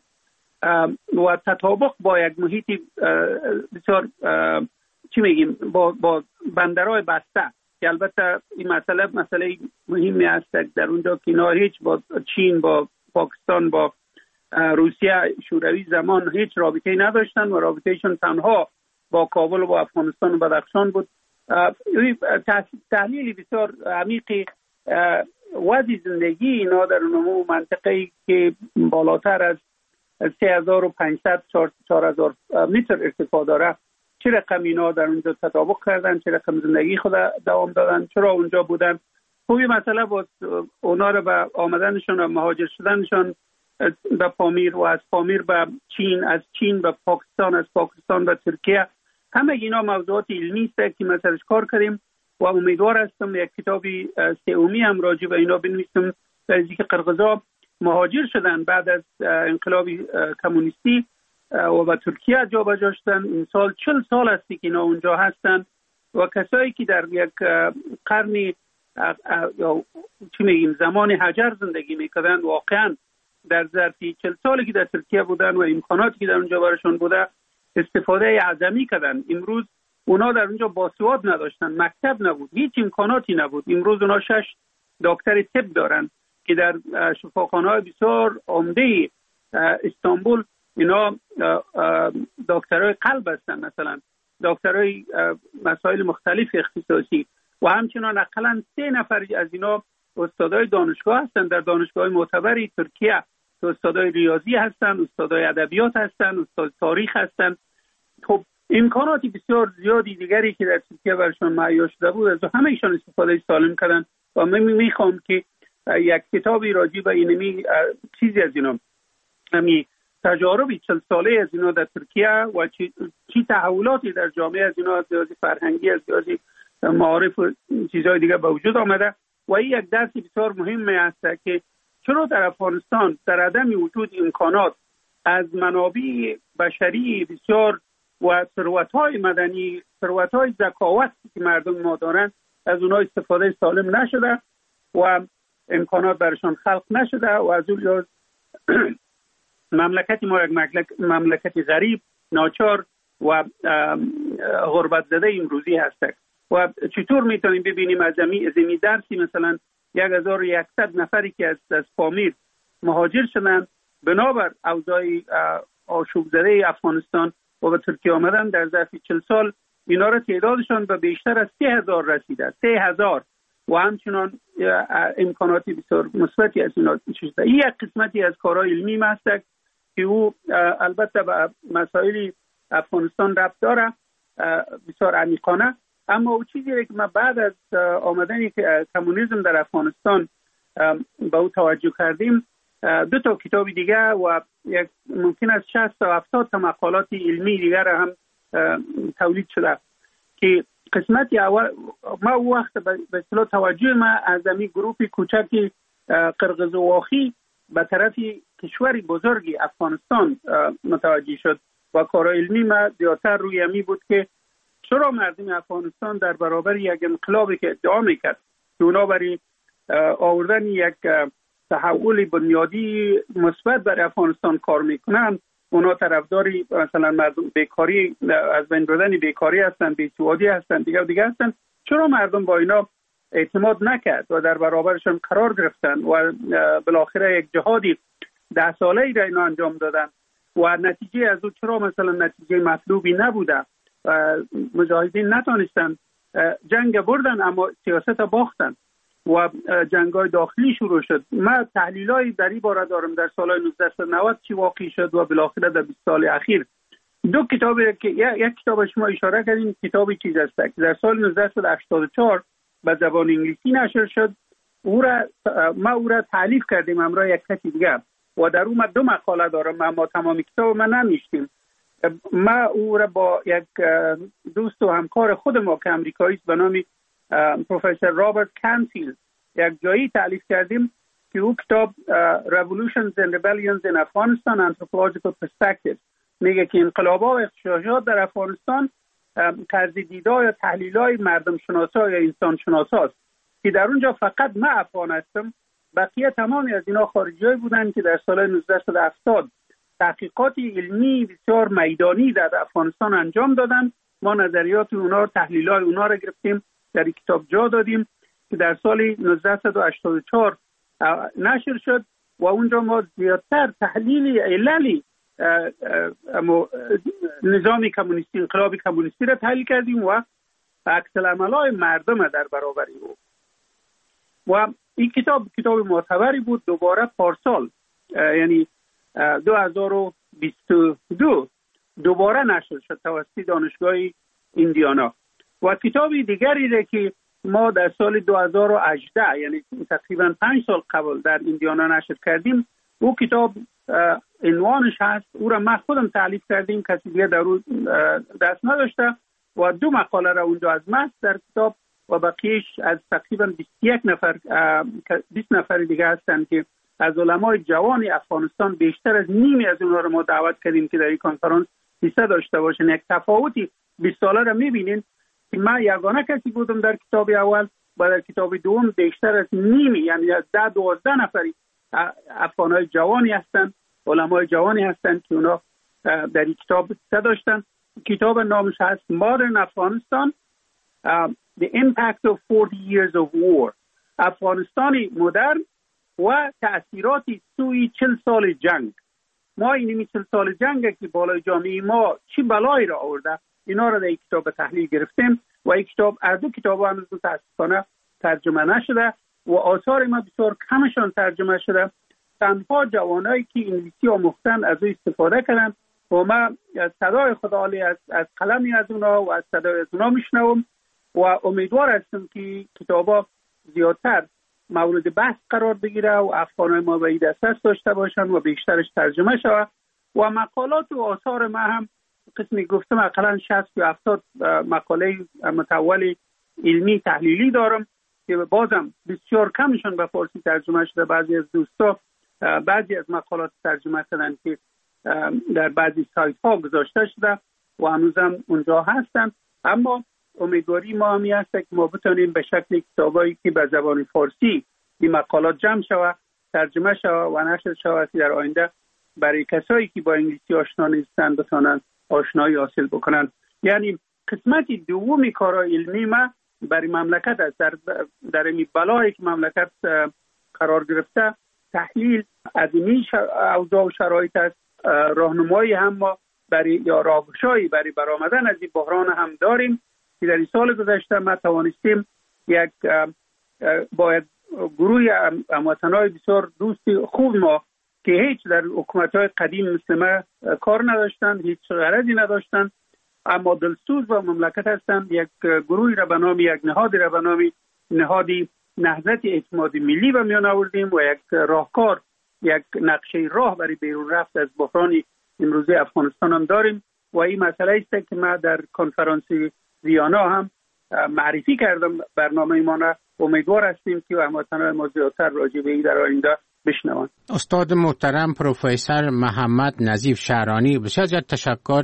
و تطابق با یک محیط بسیار چی میگیم با بندرهای بسته که البته این مسئله مهمی است در اونجا که اینا هیچ با چین، با پاکستان، با روسیه شوروی زمان هیچ رابطه‌ای نداشتن و رابطه‌شون تنها با کابل و با افغانستان و بدخشان بود. تحلیل بسیار عمیقی وضع زندگی اینا در اون منطقه‌ای که بالاتر از 3500 4000 متر ارتفاع داره، چه رقم اینا در اونجا تطابق کردن، چه رقم زندگی خود دوام دادن، چرا اونجا بودن. خوبی مسئله با اونا رو به آمدنشون و مهاجر شدنشون به پامیر و از پامیر به چین، از چین به پاکستان، از پاکستان به ترکیه، همه اینا موضوعات علمی است که ما سرش کار کردیم و امیدوار هستم یک کتابی سومی هم راجع به اینا بنویسم در اینکه قرقزها مهاجر شدن بعد از انقلاب کمونیستی و به ترکیه جابجا شدن. این سال 40 سال است که اینا اونجا هستن و کسایی که در یک قرنی یا چی میگیم زمان حجر زندگی میکردن واقعا در ظرف 40 سالی که در ترکیه بودن و امکاناتی که در اونجا براشون بوده استفاده اعظمی کردن. امروز اونا در اونجا باسواد نداشتن، مکتب نبود، هیچ امکاناتی نبود. امروز اونا 6 دکتر طب دارن که در شفاخانه‌های بسیار عمده استانبول اینا دکترای قلب هستن، مثلا دکترای مسائل مختلف اختصاصی و همچنان اقلا 3 نفر از اینا استادای دانشگاه هستن در دانشگاه معتبری ترکیه، استادای ریاضی هستن، استادای ادبیات هستن، استاد تاریخ هستن. خب امکاناتی بسیار زیادی دیگری که در ترکیه برشون مهیا شده بود از همه ایشان استفاده سالم کردن و من میخوام که یک کتابی راجع به اینمی چیزی از اینا، همین تجاربی 40 ساله از اینا در ترکیه و چی تحولاتی در جامعه از اینا، از لحاظ فرهنگی، از لحاظ معارف و چیزهای دیگه به وجود آمده و این یک درس بسیار مهم است که چرا در افغانستان در عدم وجود امکانات از منابع بشری بسیار و ثروت‌های مدنی، ثروت‌های ذکاوت که مردم ما دارن، از اونها استفاده سالم نشده و امکانات برشان خلق نشده و از اون مملکت ما یک مملکت غریب، ناچار و غربت زده امروزی هست. و چطور میتونیم ببینیم از زمین درسی مثلا 1100 نفری که از پامیر مهاجر شدن بنابر اوضاع آشوب زده افغانستان و به ترکیه آمدن در ظرف 40 سال اینا را تعدادشان به بیشتر از 3000 رسیده. 3000 و همچنان امکاناتی بسیار مثبتی از اینا شده. این یک قسمتی از کارهای علمی است که او البته به مسائل افغانستان ربط داره بسیار عمیقانه، اما او چیزی که ما بعد از آمدن کمونیسم در افغانستان به او توجه کردیم، 2 کتاب دیگه و یک ممکن است 60 تا 70 تا مقالات علمی دیگر هم تولید شده که قسمتی اول ما او وقت به اصطلاح توجه ما از این گروه کوچکی قرقزواخی به طرف کشوری بزرگی افغانستان متوجه شد و کار علمی ما زیادتر روی امی بود که چرا مردم افغانستان در برابر یک انقلابی که ادعا میکرد که اونا برای آوردن یک تحول بنیادی مثبت برای افغانستان کار میکنن، اونا طرفداری مثلا مردم بیکاری از بین بردن بیکاری هستن، بیسوادی هستن، دیگه هستن، چرا مردم با اینا اعتماد نکرد و در برابرشون قرار گرفتن و بالاخره یک جهادی 10 ساله‌ای را اینا انجام دادن و نتیجه از او چرا مثلا نتیجه مطلوبی نبوده، مجاهدین نتونستن جنگ بردن اما سیاست باختن و جنگ‌های داخلی شروع شد. من تحلیلای در این باره دارم در سالهای 1990 چی واقع شد و بالاخره در 20 سال اخیر. 2 کتابی که یک کتاب شما اشاره کردین، کتابی چیز است که در سال 1984 به زبان انگلیسی نشر شد. ما او را تالیف کردیم همراه یک کسی دیگه و در اون 2 مقاله دارم، اما تمام کتاب ما نمیشتیم. ما او را با یک دوست و همکار خود ما که امریکایی است به نام پروفسور رابرت کانفیلد یک جایی تالیف کردیم که او کتاب Revolutions and Rebellions in Afghanistan Anthropological Perspective میگه که انقلاب‌ها و اغتشاشات در افغانستان طرز دیدار یا تحلیل‌های مردم شناسا یا انسان شناسا است که در اونجا فقط من افغان هستم، بقیه تمامی از اینا خارجی‌ای بودن که در سال 1970 تحقیقات علمی بسیار میدانی در افغانستان انجام دادن. ما نظریات اونا، تحلیل‌های اونا را گرفتیم، در این کتاب جا دادیم که در سال 1984 نشر شد و اونجا ما زیادتر تحلیل عللی نظام کمونیستی، انقلاب کمونیستی را تحلیل کردیم و عکس العمل‌های مردم در برابر او. و این کتاب معتبری بود. دوباره پارسال یعنی 2022 دوباره نشر شد توسط دانشگاه ایندیانا. و کتابی دیگری را که ما در سال 2018 یعنی تقریبا 5 سال قبل در ایندیانا نشر کردیم، او کتاب عنوانش هست، او را ما خودم تالیف کردیم، کسی دیگه در او دست نداشته و 2 مقاله را اونجا از ما در کتاب و بقیهش از تقریبا 21 نفر 20 نفر دیگه هستن که از علمای جوان افغانستان بیشتر از نیمی از اونها رو ما دعوت کردیم که در این کنفرانس حصه داشته باشن. یک تفاوتی 20 ساله را می‌بینین که من یگانه کسی بودم در کتاب اول و در کتاب دوم بیشتر از نیمی یعنی از 10-12 نفری افغانای جوانی هستن، علمای جوانی هستن که اونا در این کتاب حصه داشتن. کتاب نامش هست Modern Afghanistan The Impact of 40 Years of War، افغانستانی مدرن و تأثیراتی سوی 40 سال جنگ. ما این 40 سال جنگ که بالای جامعه ما چی بلایی را آورده، اینا را در این کتاب تحلیل گرفتیم و این کتاب از 2 کتاب هم متاسفانه ترجمه نشده و آثار ما بسیار کمشان ترجمه شده. تنها جوانایی که انگلیسی آموختن از او استفاده کردن و ما صدای خداعالی از قلمی از اونا و از صدای از اونا میشنوم و امیدوار هستم که کتابا زیادتر مورد بحث قرار بگیره و افغانای ما به دسترس داشته باشن و بیشترش ترجمه شود و مقالات و آثار ما هم قسمی گفتم اقلا 60 یا 70 مقاله متول علمی تحلیلی دارم که بازم بسیار کمشون به فارسی ترجمه شده. بعضی از دوستا بعضی از مقالات ترجمه کردن که در بعضی سایت ها گذاشته شده و هنوزم اونجا هستن، اما امیدواری ما همی هست که ما بتونیم به شکل کتابایی که به زبان فارسی این مقالات جمع شود، ترجمه شود و نشر شود در آینده برای کسایی که با انگلیسی آشنا نیستن بتونن آشنایی حاصل بکنن. یعنی قسمت دومی کارهای علمی ما برای مملکت است، در این بلایی که مملکت قرار گرفته تحلیل از این اوضاع و شرایط است راهنمایی هم ما برای یا راهگشایی برای برآمدن از این بحران هم داریم که در این سال گذشته ما توانستیم یک باید گروه هموطنای بسیار دوست خوب ما که هیچ در حکومت‌های قدیم مثل ما کار نداشتن، هیچ غرضی نداشتن، اما دلسوز و مملکت هستند، یک گروهی را به نام یک نهادی را به نام نهادی نهضت اعتماد ملی به میان آوردیم و یک راهکار، یک نقشه راه برای بیرون رفت از بحران امروزی افغانستان هم داریم و این مسئله است که ما در کنفرانس ویانا هم معرفی کردم برنامه ما را. امیدوار هستیم که هموطنان ما زیادتر راجع به این در آینده بشنوند. استاد محترم پروفسور محمد نظیف شهرانی، بسیار تشکر